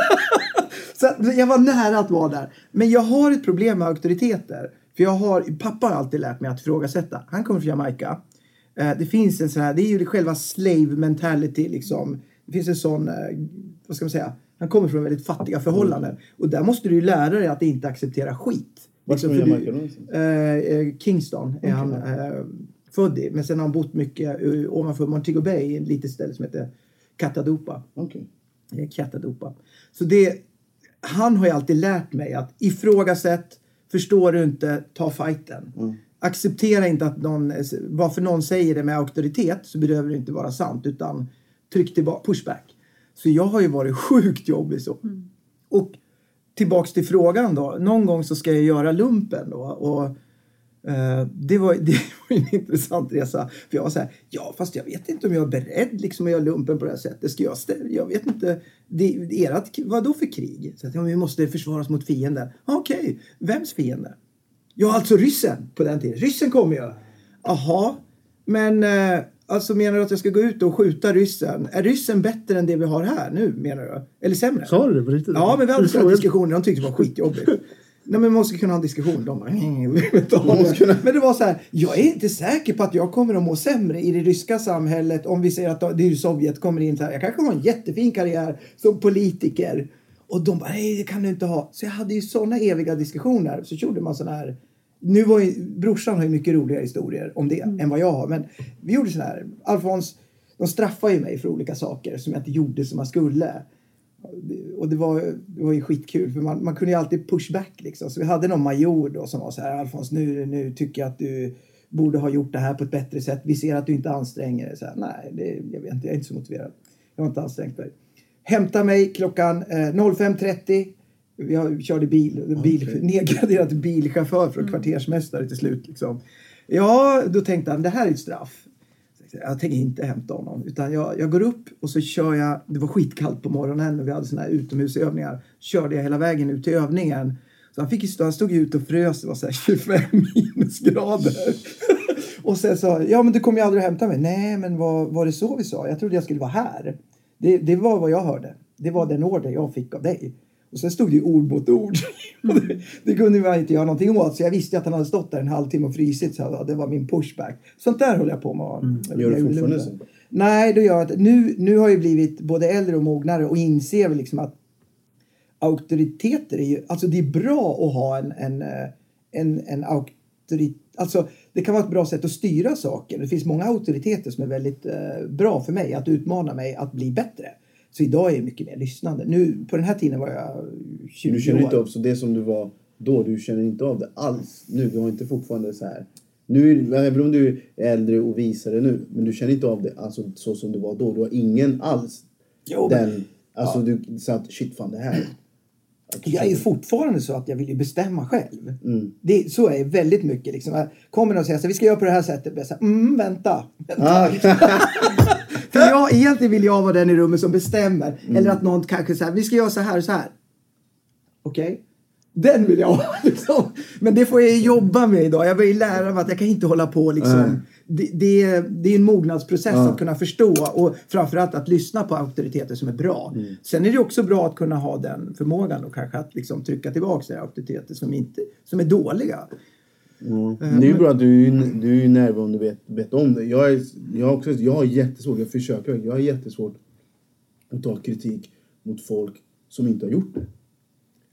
Så jag var nära att vara där. Men jag har ett problem med auktoriteter. För jag har, pappa har alltid lärt mig att ifrågasätta. Han kommer från Jamaica. Det finns en sån här, det är ju själva slave mentality liksom. Det finns en sån, vad ska man säga, han kommer från väldigt fattiga förhållanden. Mm. Och där måste du ju lära dig att inte acceptera skit. Liksom för du, eh, Kingston är okay. han eh, född i. Men sen har han bott mycket uh, ovanför Montego Bay i en litet ställe som heter Catadopa. Okay. Eh, Catadopa. Så det, han har ju alltid lärt mig att ifrågasätt, förstår du inte, ta fighten. Mm. Acceptera inte att någon, varför någon säger det med auktoritet så behöver det inte vara sant. Utan tryck tillbaka, pushback. Så jag har ju varit sjukt jobbig så. Mm. Och tillbaks till frågan då. Någon gång så ska jag göra lumpen då. Och eh, det, var, det var en intressant resa. För jag var så här, ja fast jag vet inte om jag är beredd liksom att göra lumpen på det här sättet. Ska jag ställa? Jag vet inte. Det, det är att, vad då för krig? Så att, ja, vi måste försvara oss mot fienden. Okej, okay. Vems fiende? Ja, alltså ryssen på den tiden. Ryssen kommer ju. Jaha, men... Eh, Alltså menar du att jag ska gå ut och skjuta ryssen? Är ryssen bättre än det vi har här nu, menar du? Eller sämre? Sa du det på riktigt? Ja, men vi hade sådana diskussioner. De tyckte det var skitjobbigt. Nej, men man måste kunna ha en diskussion. De bara, men det var så här, jag är inte säker på att jag kommer att må sämre i det ryska samhället om vi säger att det är Sovjet kommer in så här. Jag kanske har en jättefin karriär som politiker. Och de bara, nej det kan du inte ha. Så jag hade ju sådana eviga diskussioner. Så gjorde man sådana här. Nu var ju, brorsan har ju mycket roligare historier om det mm. än vad jag har. Men vi gjorde så här. Alfons, de straffade ju mig för olika saker som jag inte gjorde som man skulle. Och det var, det var ju skitkul. För man, man kunde ju alltid pushback liksom. Så vi hade någon major då som var så här. Alfons, nu, nu tycker jag att du borde ha gjort det här på ett bättre sätt. Vi ser att du inte anstränger dig. Så här, nej, det, jag vet inte. Jag är inte så motiverad. Jag har inte ansträngt mig. Hämta mig klockan eh, fem trettio. Jag körde bil, bil okay. nedgraderat bilchaufför från mm. kvartersmästare till slut. Liksom. Ja, då tänkte han, det här är ett straff. Jag tänker inte hämta honom. Utan jag, jag går upp och så kör jag, det var skitkallt på morgonen och vi hade såna här utomhusövningar. Körde jag hela vägen ut till övningen. Så han, fick, han stod ut och frös, det var så här tjugofem minusgrader. Och sen sa, ja men du kommer ju aldrig att hämta mig. Nej, men var, var det så vi sa? Jag trodde jag skulle vara här. Det, det var vad jag hörde. Det var den order jag fick av dig. Och sen stod det ju ord mot ord. Mm. det, det kunde man inte göra någonting åt. Så jag visste att han hade stått där en halvtimme och frysit. Så det var min pushback. Sånt där höll jag på med. Mm. Gör du fortfarande så? Nej, då gör jag att nu, nu har jag blivit både äldre och mognare. Och inser väl liksom att auktoriteter är ju... Alltså det är bra att ha en, en, en, en auktoritet. Alltså det kan vara ett bra sätt att styra saker. Det finns många auktoriteter som är väldigt eh, bra för mig. Att utmana mig att bli bättre. Så idag är jag mycket mer lyssnande. Nu, på den här tiden var jag tjugo år. Du känner inte av så det som du var då. Du känner inte av det alls. Nu, du har inte fortfarande så här. Nu, även om du är äldre och visare nu. Men du känner inte av det alltså, så som du var då. Du har ingen alls. Jo, den, men, alltså ja. du sa att shit fan det här. Jag är fortfarande så att jag vill ju bestämma själv. Mm. Det, så är det väldigt mycket. Liksom. Jag kommer och säger så vi ska göra på det här sättet. Jag säger, mm, vänta. vänta. Ah. För jag, egentligen vill jag vara den i rummet som bestämmer. Mm. Eller att någon kanske säger, vi ska göra så här och så här. Okej. Okay. Den vill jag ha. Liksom. Men det får jag jobba med idag. Jag vill lära mig att jag kan inte hålla på. Liksom. Mm. Det, det, det är en mognadsprocess mm. att kunna förstå. Och framförallt att lyssna på auktoriteter som är bra. Mm. Sen är det också bra att kunna ha den förmågan. Och kanske att liksom trycka tillbaka auktoriteter som, inte, som är dåliga. Mm. Det är ju bra att du, du är ju närvarande och vet, vet om det. Jag, är, jag, har också, jag har jättesvårt, jag försöker, jag har jättesvårt att ta kritik mot folk som inte har gjort det.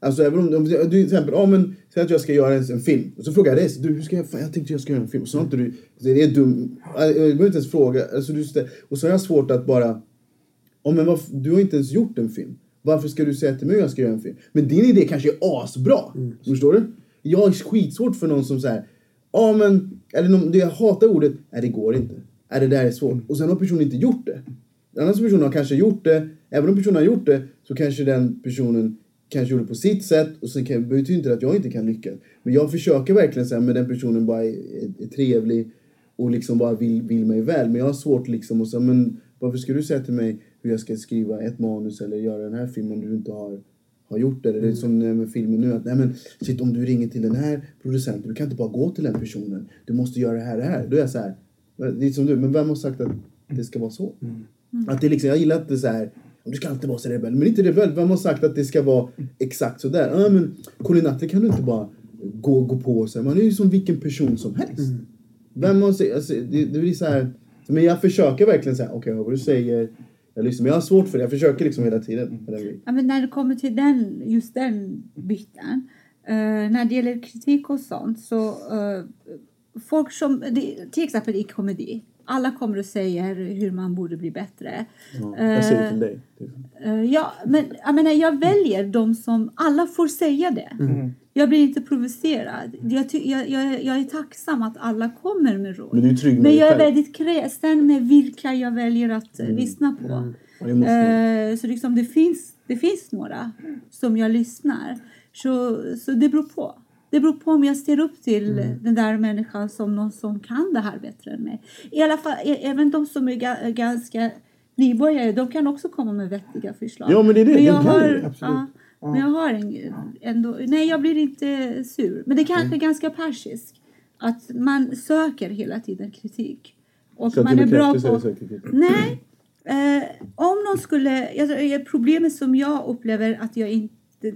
Alltså även om, om du till exempel, ja men säg att jag ska göra en, en film. Och så frågar jag dig, du hur ska jag, fan, jag tänkte jag ska göra en film. Och så har inte du, det är dum, jag behöver inte ens fråga. Alltså, du, och så har jag svårt att bara, ja men varför, du har inte ens gjort en film. Varför ska du säga till mig att jag ska göra en film? Men din idé kanske är asbra. Mm. Förstår du? Jag är skitsvårt för någon som säger, ja men, eller någon, jag hatar ordet, nej det går inte. Nej det där är svårt. Och sen har personen inte gjort det. Den andra personen har kanske gjort det. Även om personen har gjort det så kanske den personen kanske gjorde det på sitt sätt. Och så kan, betyder inte att jag inte kan lyckas. Men jag försöker verkligen säga med den personen bara är, är, är trevlig. Och liksom bara vill, vill mig väl. Men jag har svårt liksom att säga, men varför ska du säga till mig hur jag ska skriva ett manus eller göra den här filmen du inte har, har gjort det. Mm. Det är som med filmen nu. Att, nej men shit, om du ringer till den här producenten. Du kan inte bara gå till den personen. Du måste göra det här det här. Då är jag så här. Det är som du. Men vem har sagt att det ska vara så? Mm. Mm. Att det liksom, jag gillar att det är så här. Du ska alltid vara så rebell. Men inte rebell. Vem har sagt att det ska vara exakt så där? Ja men Colin Nutley kan du inte bara gå, gå på sig. Man är ju som vilken person som helst. Mm. Vem har sagt, alltså, det, det blir så här. Men jag försöker verkligen säga, okej okay, vad du säger. Jag, liksom, jag har svårt för det. Jag försöker liksom hela tiden. Ja, men när det kommer till den, just den biten. Uh, när det gäller kritik och sånt. Så uh, folk som, det, till exempel i komedi. Alla kommer och säger hur man borde bli bättre. Ja, jag säger till dig. Uh, ja, men jag menar, jag väljer de som, alla får säga det. Mm. Jag blir inte provocerad. Jag, ty, jag, jag, jag är tacksam att alla kommer med råd. Men, du är trygg med men jag är själv. väldigt kräsen med vilka jag väljer att mm. lyssna på. Mm. Uh, så liksom det finns, det finns några som jag lyssnar. Så, så det beror på. Det beror på om jag ser upp till mm. den där människan som någon som kan det här bättre än mig. I alla fall, även de som är ga- ganska nybörjare, de kan också komma med vettiga förslag. Ja, men det är det. Men jag kan har, det, absolut. Ja, ja. Men jag har en, ändå, nej jag blir inte sur. Men det är kanske mm. ganska persiskt. Att man söker hela tiden kritik. Och så man är bra på... Kritik. Nej. Eh, om någon skulle... Alltså, problemet som jag upplever att jag inte...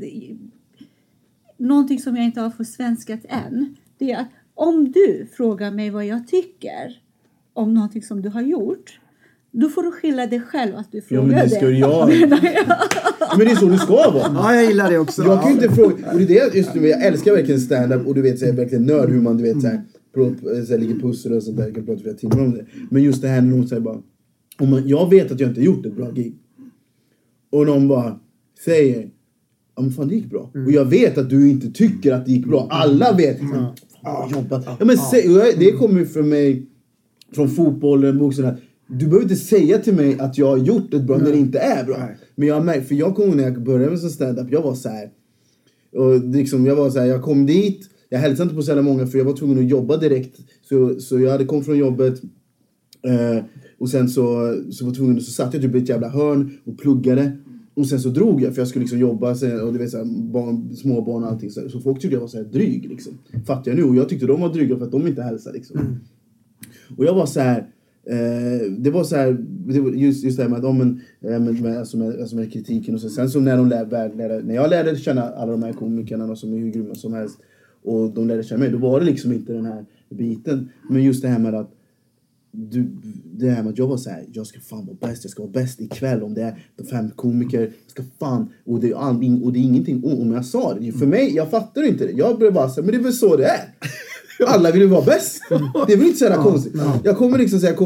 Någonting som jag inte har försvenskat än. Det är att om du frågar mig vad jag tycker om någonting som du har gjort. Då får du skylla dig själv att du frågar det. Ja, men det ska det. Jag. Men det är så du ska vara. Ja, jag gillar det också. Jag kan inte fråga. Och det är det, just nu, jag älskar verkligen stand-up. Och du vet, så är jag verkligen nörd hur man, du vet, så här, så här, ligger pussel och sånt där. Jag kan prata flera timmar om det. Men just det här när någon säger bara. Om man, jag vet att jag inte gjort ett bra gig. Och någon bara säger. Ja, men fan det gick bra. Mm. Och jag vet att du inte tycker att det gick bra. Alla vet. Mm. Fan, vad jobbat. Ja, men se, det kommer ju från mig. Från fotbollen, boxen. Du behöver inte säga till mig att jag har gjort ett bra mm. när det inte är bra. Nej. Men jag märker, för jag kom när jag började med stand-up. Jag var så här. Och liksom, jag var så här, jag kom dit. Jag hälsade inte på så många för jag var tvungen att jobba direkt. Så, så jag hade kommit från jobbet. Eh, och sen så, så var jag tvungen, så satt jag typ i ett jävla hörn och pluggade. Och sen så drog jag för jag skulle liksom jobba sen, och du vet så här, barn, små barn och allting så, här. Så folk tyckte jag var så här dryg liksom. Fattar jag nu, och jag tyckte de var dryga för att de inte hälsade liksom. Mm. Och jag var så här eh, det var så här det var just just det här med att om en med, med, alltså med, alltså med kritiken och så sen så när de lärde, lärde, när jag lärde känna alla de här komikerna som är hur grymma som helst och de lärde känna mig, då var det liksom inte den här biten, men just det här med att du, det här med att jag var så här, jag ska fan vara bäst, jag ska vara bäst ikväll om det är de fem komiker, jag ska fan, och det, och det är ingenting om jag sa det, för mig, jag fattar inte det, jag blev bara så här, men det är väl så det är. Alla vill ju vara bäst. Det är väl inte så jävla konstigt. Jag kommer liksom så här,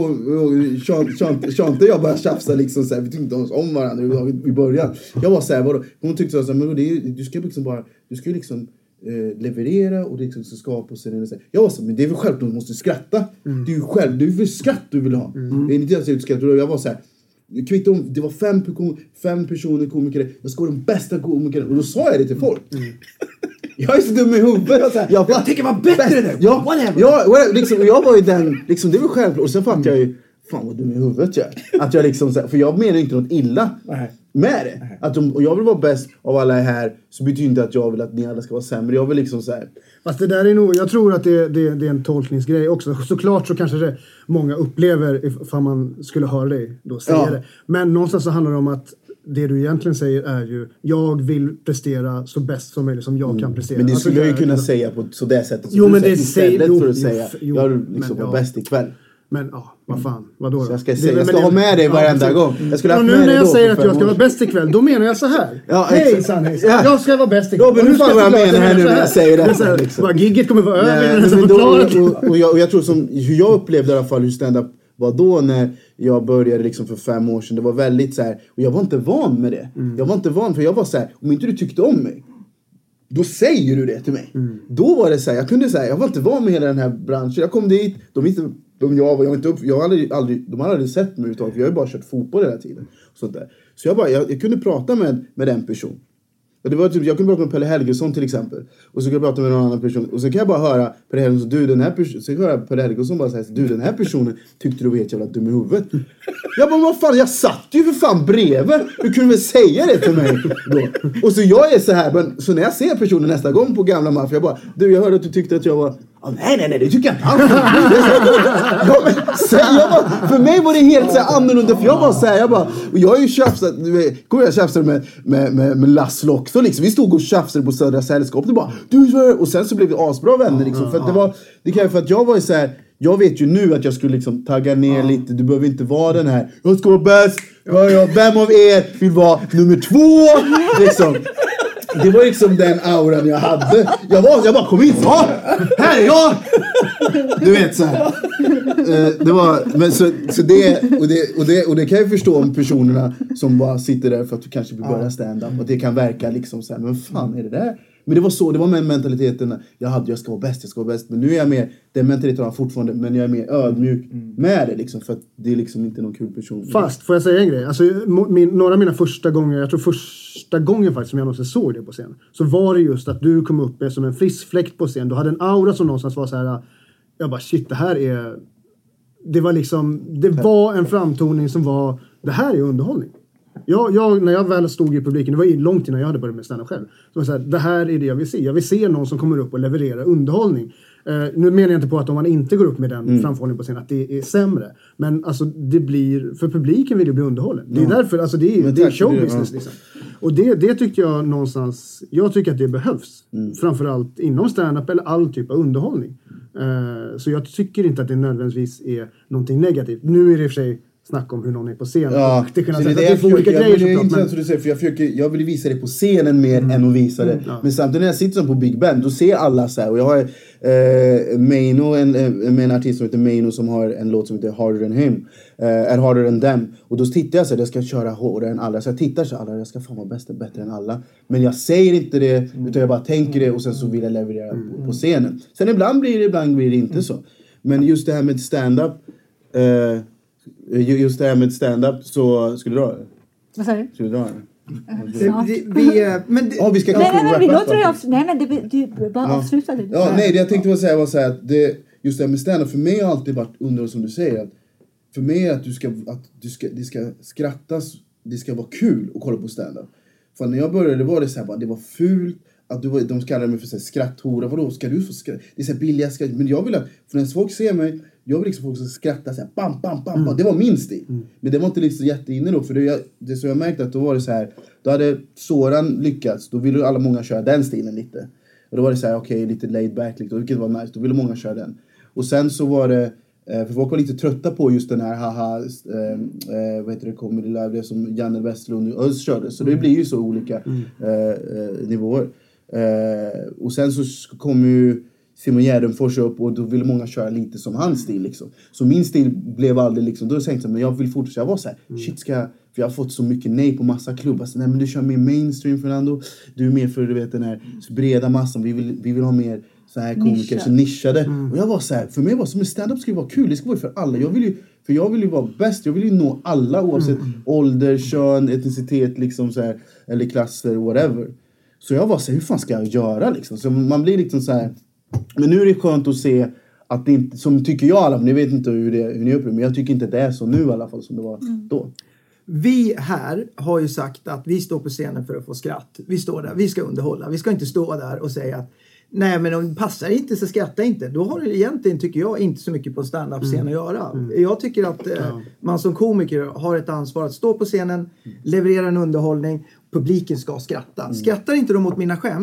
Chante jag bara tjafsa liksom så här, vi tyckte inte ens om varandra i början. Jag var så här, vadå? Hon tyckte så här, men det är, du ska liksom bara, du ska liksom eh, leverera och det liksom ska skapa och sen så här. Jag var så här, men det är väl självklart att du måste skratta. Mm. Det är ju själv, det är väl skratt du vill ha. Mm. Det är inte jag säger skratt, jag var så här. Kvitto om, det var fem, fem personer komiker. Jag ska vara den bästa komikern. Och då sa jag det till folk. Mm. Jag är så dum i huvudet. Jag, jag, bara, jag tänker vara bättre nu. Ja, whatever. Ja, whatever. Liksom, jag var ju den, liksom, det var självklart. Och sen fattade jag ju, fan vad dum i huvudet jag är. Att jag liksom, för jag menar inte något illa med det. Att de, och jag vill vara bäst av alla här. Så betyder inte att jag vill att ni alla ska vara sämre. Jag vill liksom så här. Fast det där är nog, jag tror att det, det, det är en tolkningsgrej också. Såklart så kanske det många upplever ifall man skulle höra dig då säga ja. det. Men någonstans så handlar det om att det du egentligen säger är ju, jag vill prestera så bäst som möjligt som jag mm. kan prestera. Men det skulle alltså, jag ju kunna jag, säga på så det sättet. Jo, men det säger istället jo, för att säga, jo, jag liksom var ja. bäst ikväll. Men ja, vad fan, vadå då? Jag ska, säga, jag ska ha med dig varenda ja, gång. Jag skulle och nu när jag säger att jag ska vara bäst ikväll, då menar jag så här. Ja, hejsan, hejsan. Ja. Jag ska vara bäst ikväll. Robin, hur fan vad jag menar här nu när jag säger det. Här, liksom. Gigget kommer vara över. Nej, men då, och, och, jag, och jag tror som, hur jag upplevde i alla fall hur stand-up var då när jag började liksom för fem år sedan. Det var väldigt så här, och jag var inte van med det. Mm. Jag var inte van, för jag var så här, om inte du tyckte om mig, då säger du det till mig. Mm. Då var det så här, jag kunde säga, jag var inte van med hela den här branschen. Jag kom dit, de visste de jag var, jag var inte upp, jag hade aldrig, aldrig, de hade aldrig sett mig överhuvudtaget, för jag har ju bara kört fotboll hela tiden. Sånt där. Så jag bara, jag, jag kunde prata med, med den personen. Och det var typ, jag kunde prata med Pelle Helgesson till exempel. Och så kunde jag prata med någon annan person. Och så kan jag bara höra Pelle Helgesson, du den här personen, så kan jag höra Pelle Helgesson bara säga, du den här personen tyckte du var helt jävla dum i huvudet. Jag bara, vad fan, jag satt ju för fan bredvid. Du kunde väl säga det till mig då. Och så jag är så här, men, så när jag ser personen nästa gång på gamla Mafia, jag bara, du jag hörde att du tyckte att jag var, ah, nej nej nej, det tycker jag inte alls. jag, men, så, jag bara, för mig var det helt så här annorlunda, för jag var så här, jag bara, och jag är ju tjafsat, du vet, kommer jag tjafsade med, med, med, med Laszlo också liksom. Vi stod och tjafsade på Södra Sällskap och bara, du, och sen så blev vi asbra vänner liksom, för att det var, det kan jag, för att jag var ju så här, jag vet ju nu att jag skulle liksom tagga ner lite, du behöver inte vara den här, jag ska vara bäst, ja, ja, vem av er vill vara nummer två, liksom. Det var liksom den auran jag hade. Jag var, jag bara kom in, ja, här är jag. Du vet så här. Det var, men så, så det, och det, och det, och det kan jag förstå om personerna som bara sitter där för att du kanske vill börja stand-up. Och det kan verka liksom så här, men fan är det där? Men det var så, det var med mentaliteten jag hade, jag ska vara bäst, jag ska vara bäst. Men nu är jag mer, den mentaliteten har fortfarande, men jag är mer ödmjuk mm. med det liksom. För att det är liksom inte någon kul person. Fast, får jag säga en grej? Alltså, min, några av mina första gånger, jag tror första gången faktiskt som jag någonsin såg det på scen. Så var det just att du kom upp med som en frisk fläkt på scen. Du hade en aura som någonstans var så här, jag bara shit, det här är, det var liksom, det var en framtoning som var, det här är underhållning. Jag, jag, när jag väl stod i publiken, det var långt innan jag hade börjat med stand-up själv. Så var det så här, det här är det jag vill se. Jag vill se någon som kommer upp och levererar underhållning. Uh, nu menar jag inte på att om man inte går upp med den mm. framförhållningen på scen att det är sämre. Men alltså det blir, för publiken vill ju bli underhållen. Det är mm. därför, alltså det är, det är showbusiness liksom. Och det, det tycker jag någonstans, jag tycker att det behövs. Mm. Framförallt inom stand-up eller all typ av underhållning. Uh, så jag tycker inte att det nödvändigtvis är någonting negativt. Nu är det i och för sig snack om hur någon är på scen. Ja, det kan det, det är för olika grejer. Jag, jag, men... du säger, för jag, försöker, jag vill visa det på scenen mer mm. än att visa det. Mm, ja. Men samtidigt när jag sitter som på Big Ben, då ser alla så här. Och jag har eh, Maino, en, med en artist som heter Maino som har en låt som heter Harder Than Him. Eh, eller Harder Than Them. Och då tittar jag så här, jag ska köra hårdare än alla. Så jag tittar så här, jag ska fan vara bäst, bättre än alla. Men jag säger inte det, mm. utan jag bara tänker det och sen så vill jag leverera mm. på, på scenen. Sen ibland blir det, ibland blir det inte mm. så. Men just det här med stand-up, eh, just det här med stand-up, så skulle du dra det? Vad sa du? Skulle du dra det? Vi, vi, men det, ja, vi ska nej, nej, nej, vi låter det avsluta. Nej, men det, du bara ja. avsluta det. Ja, nej, det jag tänkte säga var så här att det, just det här med stand-up, för mig har alltid varit under som du säger, att för mig är att du ska, att du ska, det ska skrattas, det ska vara kul att kolla på stand-up. För när jag började var det så här, bara, det var fult. Att du, de kallar mig för så här, skratthora. Vadå, ska du få skratta? Det är så här billiga skratt. Men jag vill att, för när folk ser mig, jag vill liksom folk som skrattar så här, bam, bam, bam, bam. Mm. Det var min stil. Mm. Men det var inte liksom jätteinne då. För det, jag, det så jag märkte att då var det så här, då hade Soran lyckats. Då ville alla många köra den stilen lite. Och då var det så här, okej, okay, lite laid back, liksom, vilket var nice. Då ville många köra den. Och sen så var det, för folk var lite trötta på just den här, haha, eh, vad heter det, Comedy Live, det som Janne Westlund och Özz körde. Så det blir ju så olika mm. eh, nivåer. Uh, och sen så kom ju Simon Gärdenfors upp och då ville många köra lite som hans stil liksom. Så min stil blev aldrig liksom, då tänkte jag men jag vill fortsätta vara så här. Mm. Shit ska jag, för jag har fått så mycket nej på massa klubbar. Så nej men du kör mer mainstream Fernando. Du är mer för du vet den här breda massan. Vi vill, vi vill ha mer så här komiker, Nischa. Så nischade. Mm. Och jag var så här, för mig var det som en stand-up ska vara kul. Det ska vara för alla. Jag vill ju, för jag vill ju vara bäst. Jag vill ju nå alla oavsett mm. ålder, kön, etnicitet liksom så här, eller klasser, whatever. Så jag var så här, hur fan ska jag göra liksom? Så man blir liksom så här, men nu är det skönt att se att det inte, som tycker jag alla, men ni vet inte hur, det, hur ni upplever, men jag tycker inte att det är så nu i alla fall som det var mm. då. Vi här har ju sagt att vi står på scenen för att få skratt. Vi står där, vi ska underhålla. Vi ska inte stå där och säga att nej men om det passar inte så skratta inte. Då har det egentligen, tycker jag, inte så mycket på stand-up-scen mm. att göra. Mm. Jag tycker att eh, ja. man som komiker har ett ansvar att stå på scenen, leverera en underhållning, publiken ska skratta. Mm. Skrattar inte de mot mina skämt,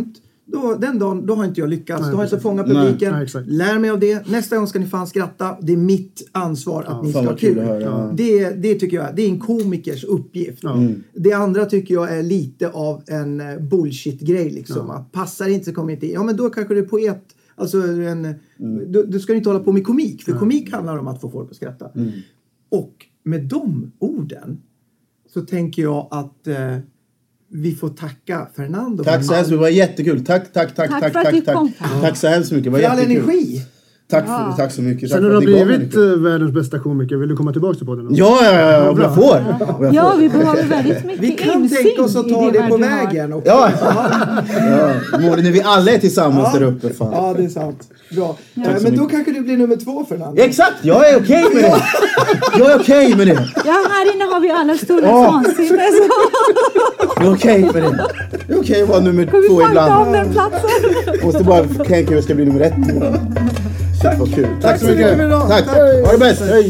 då, den dagen, då har inte jag lyckats. Nej, då har jag inte precis. fångat publiken. Nej, exakt. Lär mig av det. Nästa gång ska ni fan skratta. Det är mitt ansvar att Ja, ni fan ska ha vad kul kul. att höra, ja. Det, det tycker jag det är en komikers uppgift. Mm. Det andra tycker jag är lite av en eh, bullshit-grej. Liksom. Ja. Att passar inte så kommer inte in. Ja, men då kanske du är poet. Alltså en, Mm. du, du ska inte hålla på med komik. För komik handlar om att få folk att skratta. Mm. Och med de orden så tänker jag att eh, vi får tacka Fernando. Tack så hemskt mycket, det var jättekul. Tack, tack, tack, Tack tack, för att tack, du tack. kom. Tack så hemskt mycket, det var För all jättekul. energi. Tack, för, tack så mycket. Sen Tack när för du att har ni gav mig blivit lite. eh, världens bästa komiker, vill du komma tillbaka till podden? Ja, ja, ja, om jag får. Om jag Ja, får. vi behöver väldigt mycket Vi kan insyn tänka oss att i ta det på värld vi har. vägen. Och, Ja, ja. Målet när vi alla är tillsammans där uppe. Fan. ja, det är sant. Bra. så Eh, men då mycket. kanske du blir nummer två, Fernando. Exakt, jag är okej med det. Jag är okej med det. Ja, här inne har vi alla stora Ja. vansinne. Jag är okej med det. Jag är okej att vara nummer Kan vi två fighta om ibland. den platsen? Måste bara tänka hur jag ska bli nummer ett. Shit, vad kul. Tack så mycket. mycket. Tack. Ha det bäst. Hej.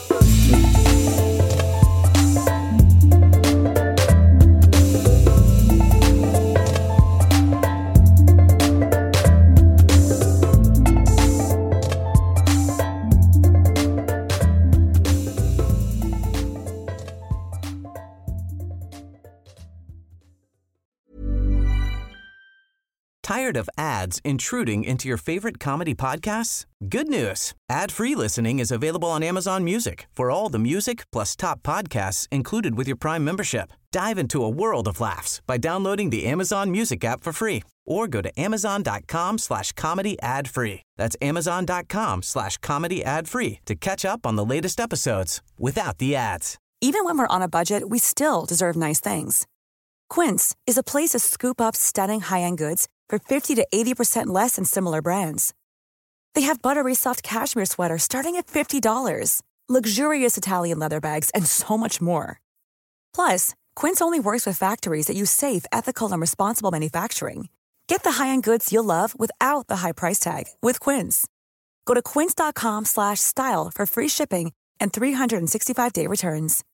Tired of ads intruding into your favorite comedy podcasts? Good news. Ad-free listening is available on Amazon Music for all the music plus top podcasts included with your Prime membership. Dive into a world of laughs by downloading the Amazon Music app for free or go to amazon.com slash comedy ad free. That's amazon.com slash comedy ad free to catch up on the latest episodes without the ads. Even when we're on a budget, we still deserve nice things. Quince is a place to scoop up stunning high-end goods for fifty to eighty percent less than similar brands. They have buttery soft cashmere sweaters starting at fifty dollars, luxurious Italian leather bags, and so much more. Plus, Quince only works with factories that use safe, ethical, and responsible manufacturing. Get the high-end goods you'll love without the high price tag with Quince. Go to quince.com slash style for free shipping and three sixty-five day returns.